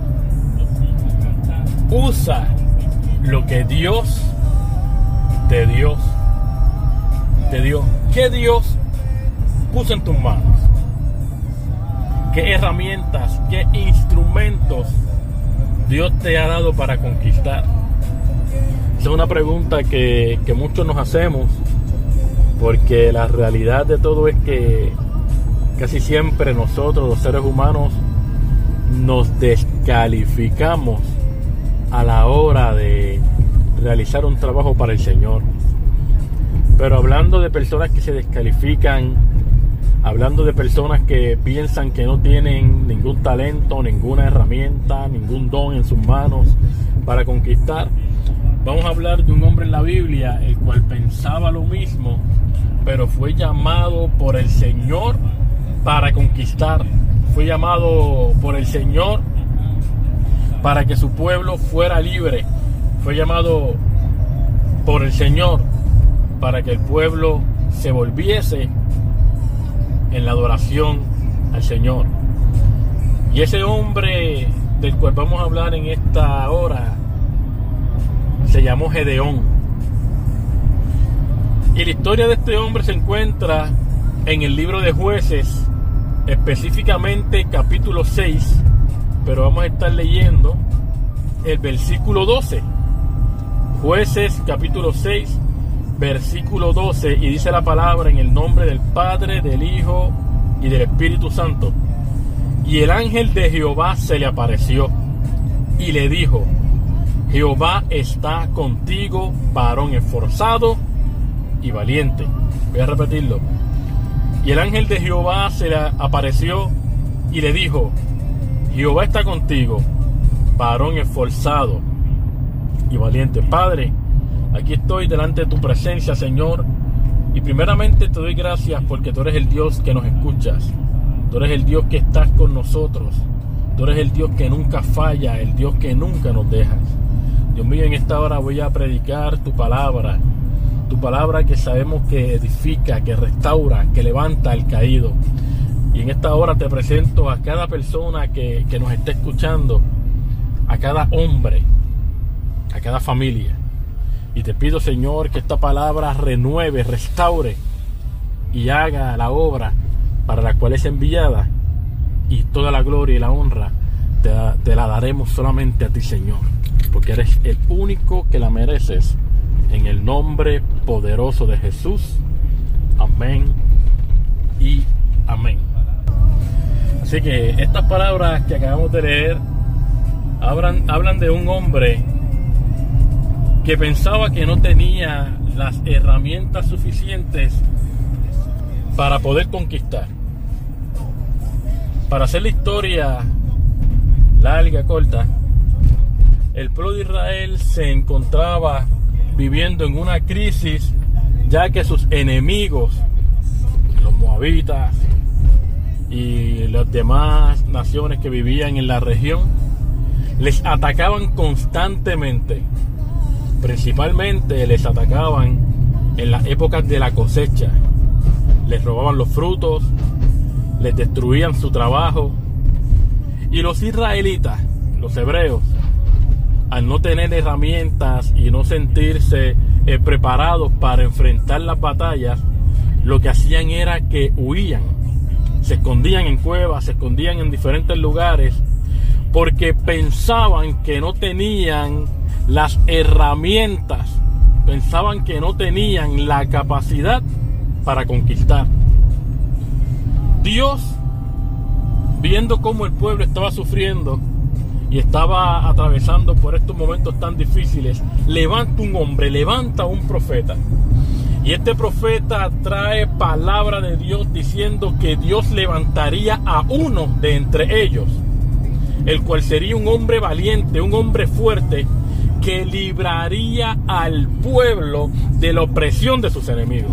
Usa lo que Dios te dio. Te dio. ¿Qué Dios puso en tus manos? ¿Qué herramientas, qué instrumentos Dios te ha dado para conquistar? Esa es una pregunta que, que muchos nos hacemos, porque la realidad de todo es que casi siempre nosotros, los seres humanos, nos descalificamos a la hora de realizar un trabajo para el Señor. Pero hablando de personas que se descalifican, hablando de personas que piensan que no tienen ningún talento, ninguna herramienta, ningún don en sus manos para conquistar, vamos a hablar de un hombre en la Biblia el cual pensaba lo mismo, pero fue llamado por el Señor para conquistar. Fue llamado por el Señor para que su pueblo fuera libre. Fue llamado por el Señor para que el pueblo se volviese en la adoración al Señor. Y ese hombre del cual vamos a hablar en esta hora se llamó Gedeón. Y la historia de este hombre se encuentra en el libro de Jueces, específicamente capítulo seis, pero vamos a estar leyendo el versículo doce. Jueces capítulo seis, versículo doce, y dice la palabra: en el nombre del Padre, del Hijo y del Espíritu Santo. Y el ángel de Jehová se le apareció y le dijo: Jehová está contigo, varón esforzado y valiente. Voy a repetirlo. Y el ángel de Jehová se le apareció y le dijo: Jehová está contigo, varón esforzado y valiente. Padre, aquí estoy delante de tu presencia, Señor, y primeramente te doy gracias porque tú eres el Dios que nos escuchas. Tú eres el Dios que estás con nosotros. Tú eres el Dios que nunca falla, el Dios que nunca nos dejas. Dios mío, en esta hora voy a predicar tu palabra. Tu palabra que sabemos que edifica, que restaura, que levanta al caído. Y en esta hora te presento a cada persona que, que nos esté escuchando, a cada hombre, a cada familia. Y te pido, Señor, que esta palabra renueve, restaure y haga la obra para la cual es enviada. Y toda la gloria y la honra te, te la daremos solamente a ti, Señor, porque eres el único que la mereces. En el nombre poderoso de Jesús. Amén y amén. Así que estas palabras que acabamos de leer hablan, hablan de un hombre que pensaba que no tenía las herramientas suficientes para poder conquistar. Para hacer la historia larga, corta, el pueblo de Israel se encontraba viviendo en una crisis, ya que sus enemigos, los moabitas y las demás naciones que vivían en la región, les atacaban constantemente. Principalmente les atacaban en las épocas de la cosecha. Les robaban los frutos, les destruían su trabajo. Y los israelitas, los hebreos, al no tener herramientas y no sentirse eh, preparados para enfrentar las batallas, lo que hacían era que huían, se escondían en cuevas, se escondían en diferentes lugares, porque pensaban que no tenían las herramientas, pensaban que no tenían la capacidad para conquistar. Dios, viendo cómo el pueblo estaba sufriendo y estaba atravesando por estos momentos tan difíciles, levanta un hombre, levanta un profeta. Y este profeta trae palabra de Dios diciendo que Dios levantaría a uno de entre ellos, el cual sería un hombre valiente, un hombre fuerte, que libraría al pueblo de la opresión de sus enemigos.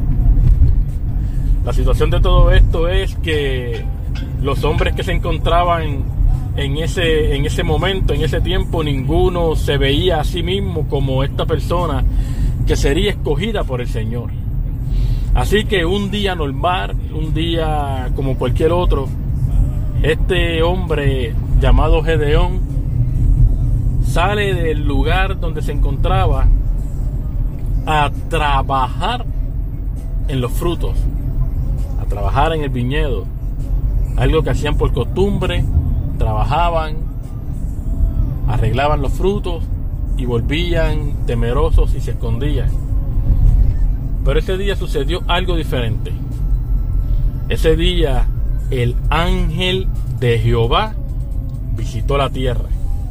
La situación de todo esto es que los hombres que se encontraban en ese, en ese momento, en ese tiempo, ninguno se veía a sí mismo como esta persona que sería escogida por el Señor. Así que un día normal, un día como cualquier otro, este hombre llamado Gedeón sale del lugar donde se encontraba a trabajar en los frutos, a trabajar en el viñedo, algo que hacían por costumbre, trabajaban, arreglaban los frutos y volvían temerosos y se escondían. Pero ese día sucedió algo diferente. Ese día el ángel de Jehová visitó la tierra.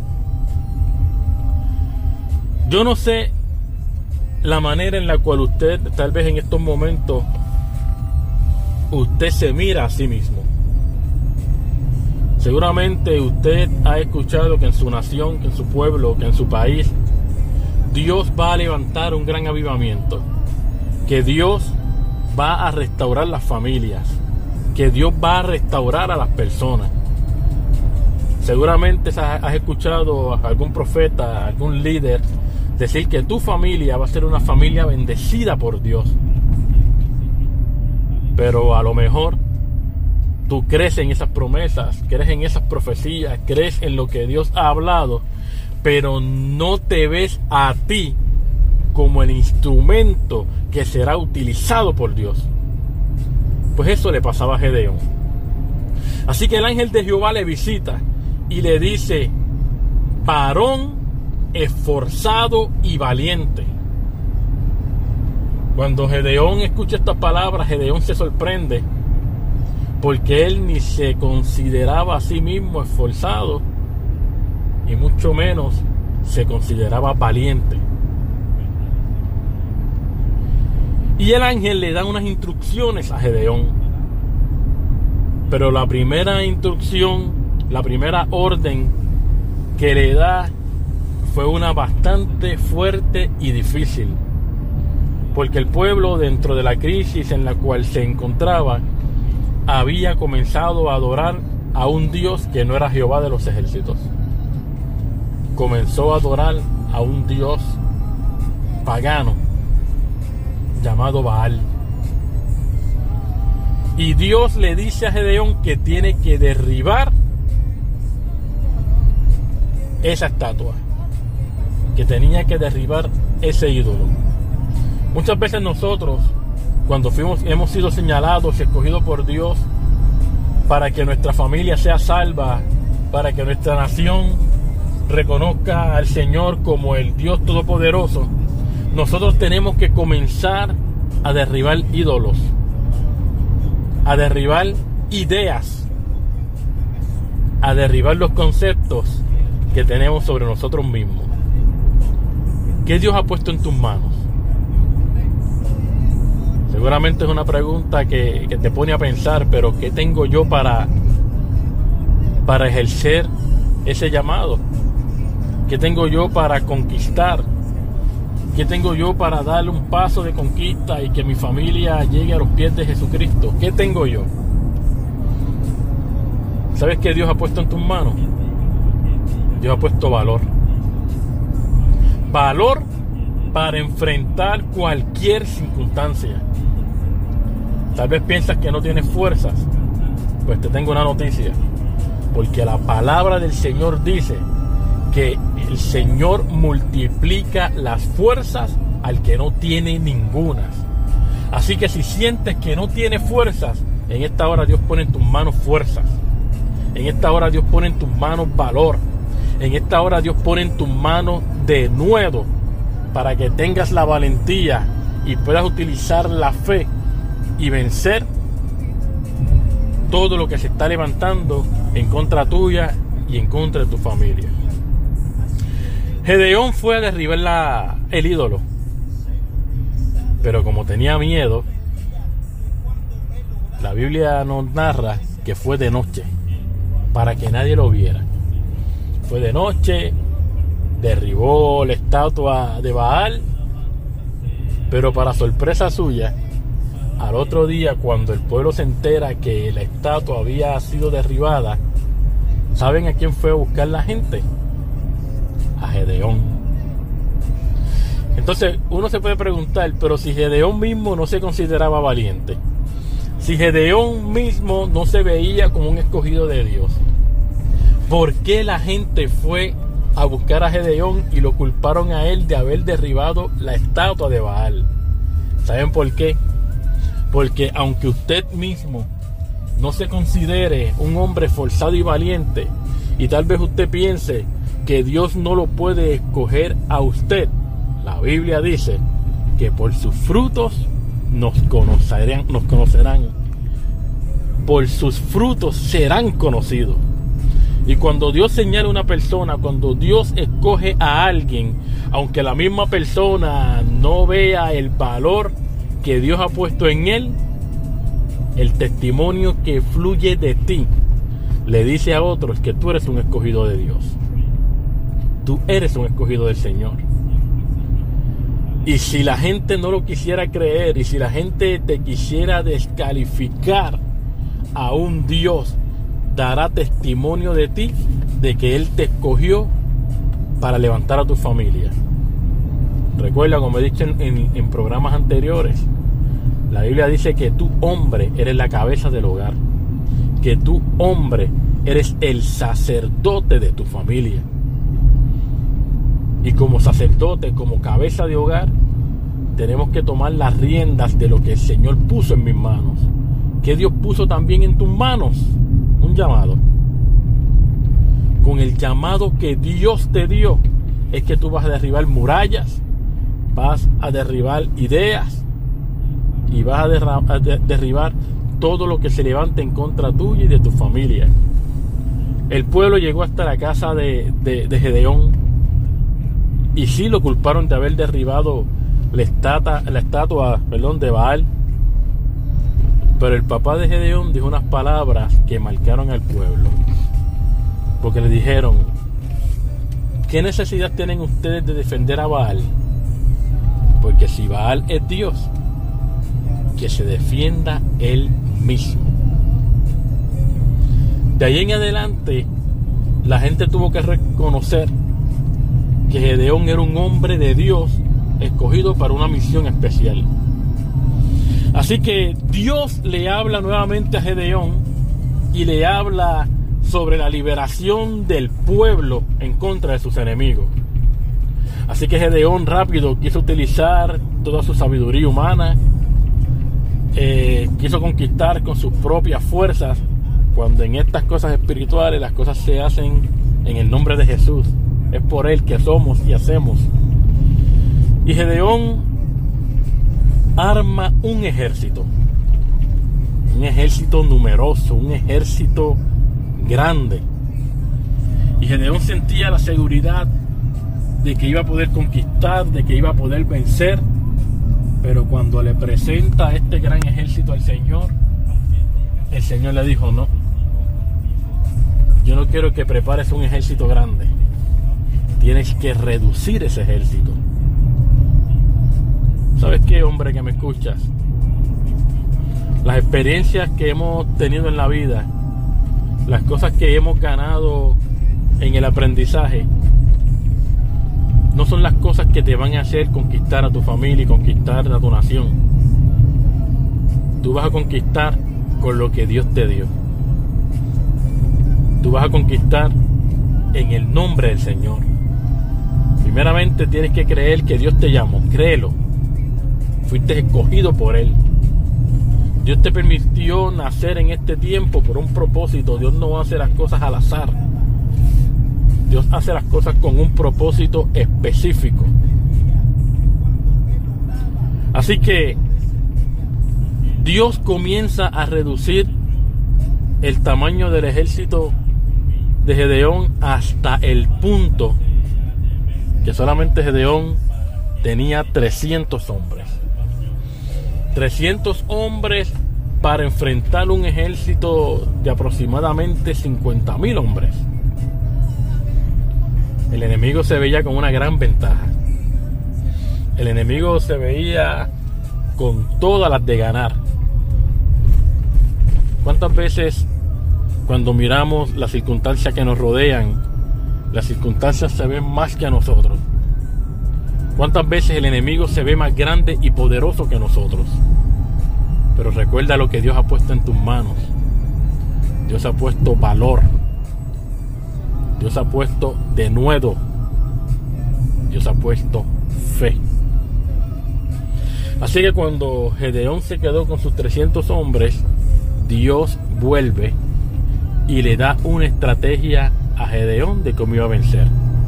Yo no sé la manera en la cual usted, tal vez en estos momentos, usted se mira a sí mismo. Seguramente usted ha escuchado que en su nación, que en su pueblo, que en su país, Dios va a levantar un gran avivamiento, que Dios va a restaurar las familias, que Dios va a restaurar a las personas. Seguramente has escuchado a algún profeta, a algún líder decir que tu familia va a ser una familia bendecida por Dios. Pero a lo mejor tú crees en esas promesas, crees en esas profecías, crees en lo que Dios ha hablado, pero no te ves a ti como el instrumento que será utilizado por Dios. Pues eso le pasaba a Gedeón. Así que el ángel de Jehová le visita y le dice: varón esforzado y valiente. Cuando Gedeón escucha estas palabras, Gedeón se sorprende, porque él ni se consideraba a sí mismo esforzado y mucho menos se consideraba valiente. Y el ángel le da unas instrucciones a Gedeón, pero la primera instrucción, la primera orden que le da fue una bastante fuerte y difícil, porque el pueblo, dentro de la crisis en la cual se encontraba, había comenzado a adorar a un Dios que no era Jehová de los ejércitos. Comenzó a adorar a un Dios pagano llamado Baal. Y Dios le dice a Gedeón que tiene que derribar esa estatua, que tenía que derribar ese ídolo. Muchas veces nosotros, cuando fuimos, hemos sido señalados y escogidos por Dios para que nuestra familia sea salva, para que nuestra nación reconozca al Señor como el Dios Todopoderoso, nosotros tenemos que comenzar a derribar ídolos, a derribar ideas, a derribar los conceptos que tenemos sobre nosotros mismos. ¿Qué Dios ha puesto en tus manos? Seguramente es una pregunta que, que te pone a pensar, pero ¿qué tengo yo para, para ejercer ese llamado? ¿Qué tengo yo para conquistar? ¿Qué tengo yo para darle un paso de conquista y que mi familia llegue a los pies de Jesucristo? ¿Qué tengo yo? ¿Sabes qué Dios ha puesto en tus manos? Dios ha puesto valor. Valor para enfrentar cualquier circunstancia. Tal vez piensas que no tienes fuerzas. Pues te tengo una noticia. Porque la palabra del Señor dice que el Señor multiplica las fuerzas al que no tiene ningunas. Así que si sientes que no tienes fuerzas, en esta hora Dios pone en tus manos fuerzas. En esta hora Dios pone en tus manos valor. En esta hora Dios pone en tus manos de nuevo, para que tengas la valentía y puedas utilizar la fe y vencer todo lo que se está levantando en contra tuya y en contra de tu familia. Gedeón fue a derribar la, el ídolo, pero como tenía miedo, la Biblia nos narra que fue de noche, para que nadie lo viera. Fue de noche, derribó la estatua de Baal, pero para sorpresa suya, al otro día, cuando el pueblo se entera que la estatua había sido derribada, ¿saben a quién fue a buscar la gente? A Gedeón. Entonces uno se puede preguntar, pero si Gedeón mismo no se consideraba valiente, si Gedeón mismo no se veía como un escogido de Dios, ¿por qué la gente fue a buscar a Gedeón y lo culparon a él de haber derribado la estatua de Baal? ¿Saben por qué? Porque aunque usted mismo no se considere un hombre forzado y valiente, y tal vez usted piense que Dios no lo puede escoger a usted, la Biblia dice que por sus frutos nos conocerán, nos conocerán. Por sus frutos serán conocidos. Y cuando Dios señala a una persona, cuando Dios escoge a alguien, aunque la misma persona no vea el valor que Dios ha puesto en él, el testimonio que fluye de ti le dice a otros que tú eres un escogido de Dios. Tú eres un escogido del Señor. Y si la gente no lo quisiera creer, y si la gente te quisiera descalificar, aún Dios dará testimonio de ti, de que Él te escogió para levantar a tu familia. Recuerda, como he dicho en, en, en programas anteriores, la Biblia dice que tú, hombre, eres la cabeza del hogar, que tú, hombre, eres el sacerdote de tu familia. Y como sacerdote, como cabeza de hogar, tenemos que tomar las riendas de lo que el Señor puso en mis manos, que Dios puso también en tus manos. Un llamado. Con el llamado que Dios te dio, es que tú vas a derribar murallas, vas a derribar ideas y vas a, derra- a de- derribar todo lo que se levante en contra tuya y de tu familia. El pueblo llegó hasta la casa de, de, de Gedeón, y sí lo culparon de haber derribado la estatua, la estatua perdón, de Baal. Pero el papá de Gedeón dijo unas palabras que marcaron al pueblo, porque le dijeron: ¿qué necesidad tienen ustedes de defender a Baal? Porque si Baal es Dios, que se defienda él mismo. De ahí en adelante, la gente tuvo que reconocer que Gedeón era un hombre de Dios, escogido para una misión especial. Así que Dios le habla nuevamente a Gedeón y le habla sobre la liberación del pueblo en contra de sus enemigos. Así que Gedeón rápido quiso utilizar toda su sabiduría humana, eh, quiso conquistar con sus propias fuerzas, cuando en estas cosas espirituales las cosas se hacen en el nombre de Jesús. Es por Él que somos y hacemos. Y Gedeón arma un ejército, un ejército numeroso, un ejército grande. Y Gedeón sentía la seguridad de que iba a poder conquistar, de que iba a poder vencer. Pero cuando le presenta este gran ejército al Señor, el Señor le dijo: no, yo no quiero que prepares un ejército grande, tienes que reducir ese ejército. ¿Sabes qué, hombre que me escuchas? Las experiencias que hemos tenido en la vida, las cosas que hemos ganado en el aprendizaje, no son las cosas que te van a hacer conquistar a tu familia y conquistar a tu nación. Tú vas a conquistar con lo que Dios te dio. Tú vas a conquistar en el nombre del Señor. Primeramente tienes que creer que Dios te llamó. Créelo. Fuiste escogido por Él. Dios te permitió nacer en este tiempo por un propósito. Dios no hace las cosas al azar. Dios hace las cosas con un propósito específico. Así que Dios comienza a reducir el tamaño del ejército de Gedeón hasta el punto que solamente Gedeón tenía trescientos hombres. trescientos hombres para enfrentar un ejército de aproximadamente cincuenta mil hombres. El enemigo se veía con una gran ventaja. El enemigo se veía con todas las de ganar. ¿Cuántas veces cuando miramos las circunstancias que nos rodean, las circunstancias se ven más que a nosotros? ¿Cuántas veces el enemigo se ve más grande y poderoso que nosotros? Pero recuerda lo que Dios ha puesto en tus manos. Dios ha puesto valor. Dios ha puesto denuedo. Dios ha puesto fe. Así que cuando Gedeón se quedó con sus trescientos hombres, Dios vuelve y le da una estrategia a Gedeón de cómo iba a vencer.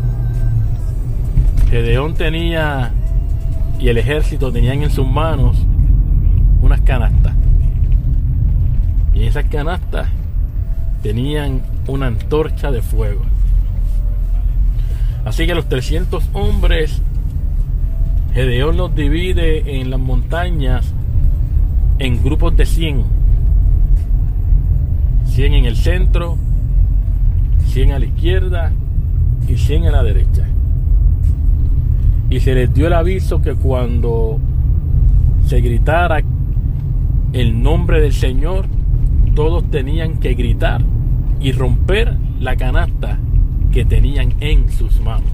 Gedeón tenía, y el ejército tenían en sus manos unas canastas, y en esas canastas tenían una antorcha de fuego. Así que los trescientos hombres, Gedeón los divide en las montañas en grupos de cien. cien en el centro, cien a la izquierda y cien a la derecha. Y se les dio el aviso que cuando se gritara el nombre del Señor, todos tenían que gritar y romper la canasta que tenían en sus manos.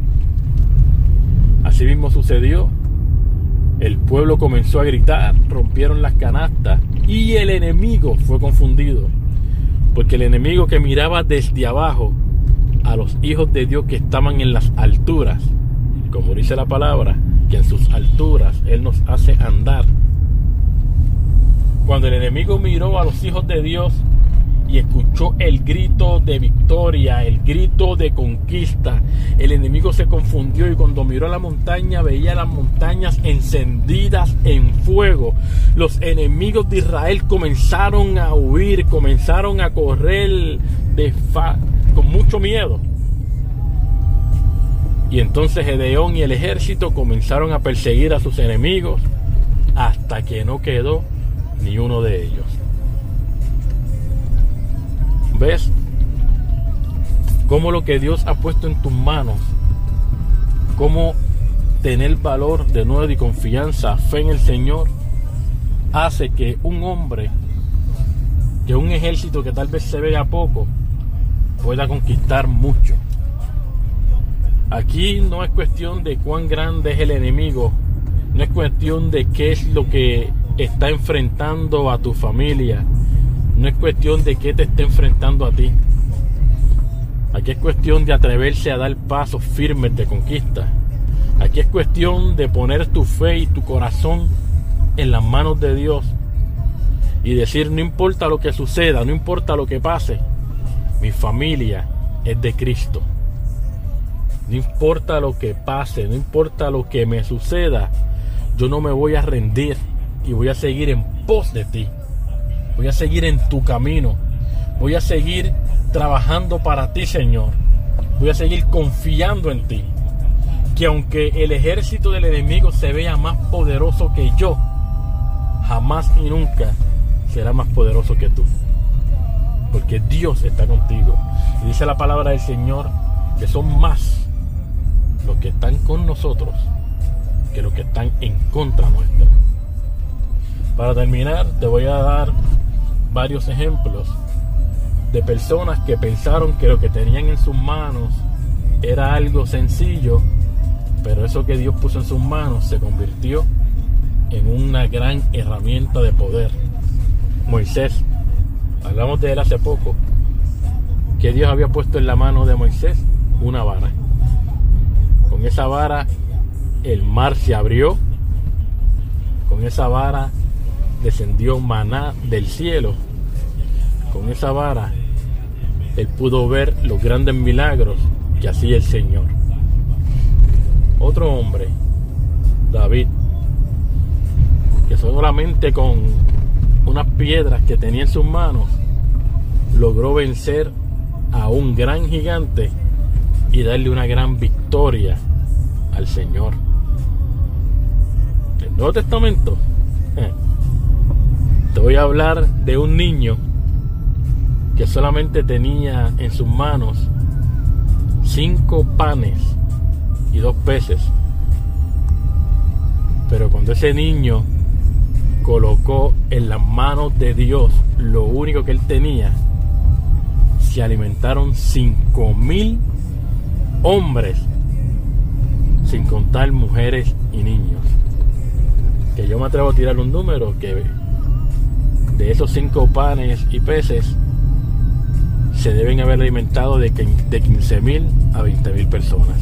Así mismo sucedió. El pueblo comenzó a gritar, rompieron las canastas y el enemigo fue confundido, porque el enemigo que miraba desde abajo a los hijos de Dios que estaban en las alturas, como dice la palabra, que en sus alturas Él nos hace andar. Cuando el enemigo miró a los hijos de Dios y escuchó el grito de victoria, el grito de conquista, el enemigo se confundió, y cuando miró a la montaña veía las montañas encendidas en fuego. Los enemigos de Israel comenzaron a huir, comenzaron a correr de fa- con mucho miedo. Y entonces Gedeón y el ejército comenzaron a perseguir a sus enemigos hasta que no quedó ni uno de ellos. ¿Ves cómo lo que Dios ha puesto en tus manos, cómo tener valor de nuevo y confianza, fe en el Señor, hace que un hombre, que un ejército que tal vez se vea poco, pueda conquistar mucho? Aquí no es cuestión de cuán grande es el enemigo, no es cuestión de qué es lo que está enfrentando a tu familia, no es cuestión de qué te está enfrentando a ti. Aquí es cuestión de atreverse a dar pasos firmes de conquista. Aquí es cuestión de poner tu fe y tu corazón en las manos de Dios y decir: no importa lo que suceda, no importa lo que pase, mi familia es de Cristo. No importa lo que pase, no importa lo que me suceda, yo no me voy a rendir y voy a seguir en pos de ti. Voy a seguir en tu camino. Voy a seguir trabajando para ti, Señor. Voy a seguir confiando en ti. Que aunque el ejército del enemigo se vea más poderoso que yo, jamás y nunca será más poderoso que tú. Porque Dios está contigo. Y dice la palabra del Señor que son más los que están con nosotros que los que están en contra nuestra. Para terminar, te voy a dar varios ejemplos de personas que pensaron que lo que tenían en sus manos era algo sencillo, pero eso que Dios puso en sus manos se convirtió en una gran herramienta de poder. Moisés, hablamos de él hace poco, que Dios había puesto en la mano de Moisés una vara. Con esa vara el mar se abrió, con esa vara descendió maná del cielo, con esa vara él pudo ver los grandes milagros que hacía el Señor. Otro hombre, David, que solamente con unas piedras que tenía en sus manos logró vencer a un gran gigante y darle una gran victoria al Señor. El Nuevo Testamento, eh, te voy a hablar de un niño que solamente tenía en sus manos cinco panes y dos peces, pero cuando ese niño colocó en las manos de Dios lo único que él tenía, se alimentaron cinco mil hombres, sin contar mujeres y niños. Que yo me atrevo a tirar un número que de esos cinco panes y peces se deben haber alimentado de quince mil a veinte mil personas.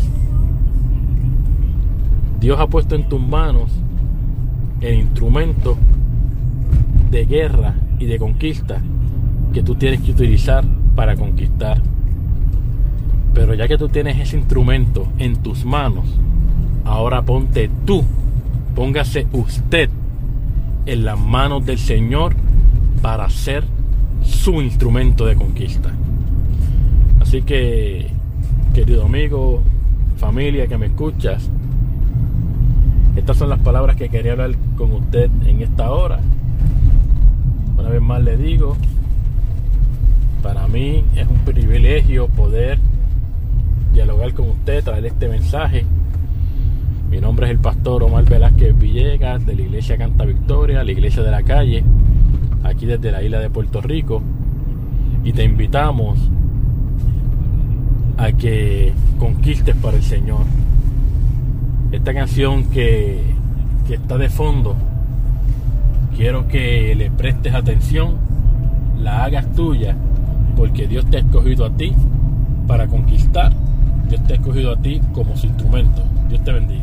Dios ha puesto en tus manos el instrumento de guerra y de conquista que tú tienes que utilizar para conquistar. Pero ya que tú tienes ese instrumento en tus manos, ahora ponte tú, póngase usted en las manos del Señor para ser su instrumento de conquista. Así que, querido amigo, familia que me escuchas, estas son las palabras que quería hablar con usted en esta hora. Una vez más le digo, para mí es un privilegio poder dialogar con usted, traerle este mensaje. Mi nombre es el pastor Omar Velázquez Villegas, de la iglesia Canta Victoria, la iglesia de la calle, aquí desde la isla de Puerto Rico, y te invitamos a que conquistes para el Señor. Esta canción que, que está de fondo, quiero que le prestes atención, la hagas tuya, porque Dios te ha escogido a ti para conquistar. Dios te ha escogido a ti como su instrumento. Dios te bendiga.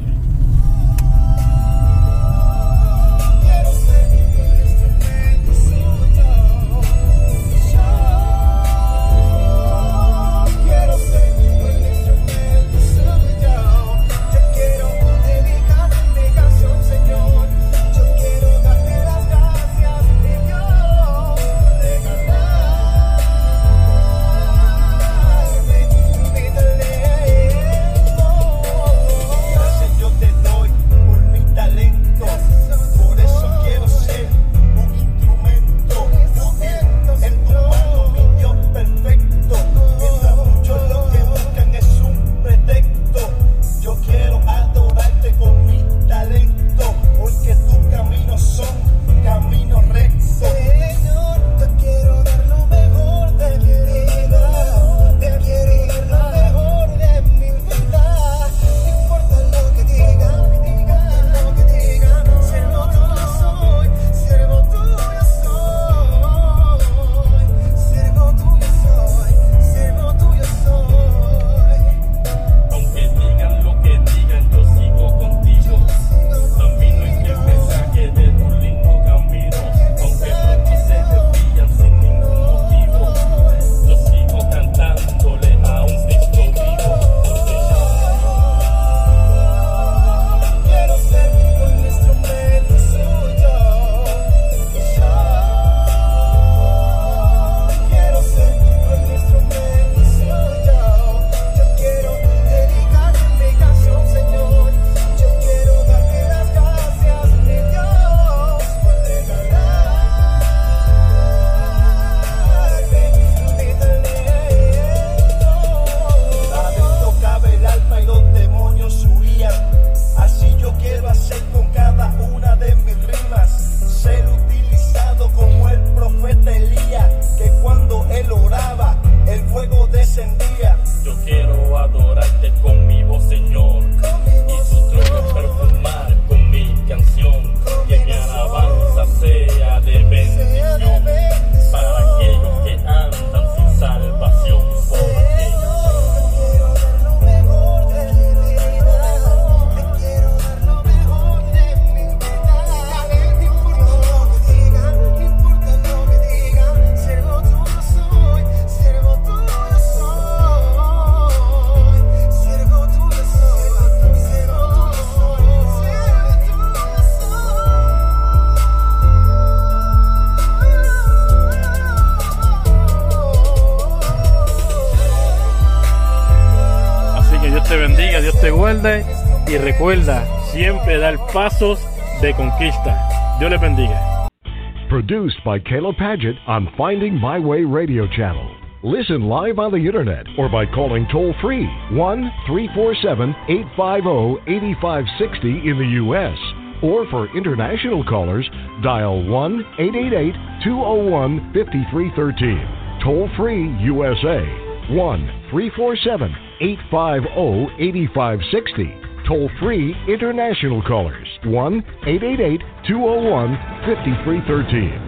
Y recuerda, siempre dar pasos de conquista. Dios les bendiga. Produced by Caleb Paget on Finding My Way Radio Channel. Listen live on the internet or by calling toll-free one three four seven, eight five zero, eight five six zero in the U S Or for international callers, dial one eight eight eight, two zero one, five three one three. Toll-free U S A, one three four seven, eight five zero, eight five six zero. Toll-free international callers, one eight eight eight, two zero one, five three one three.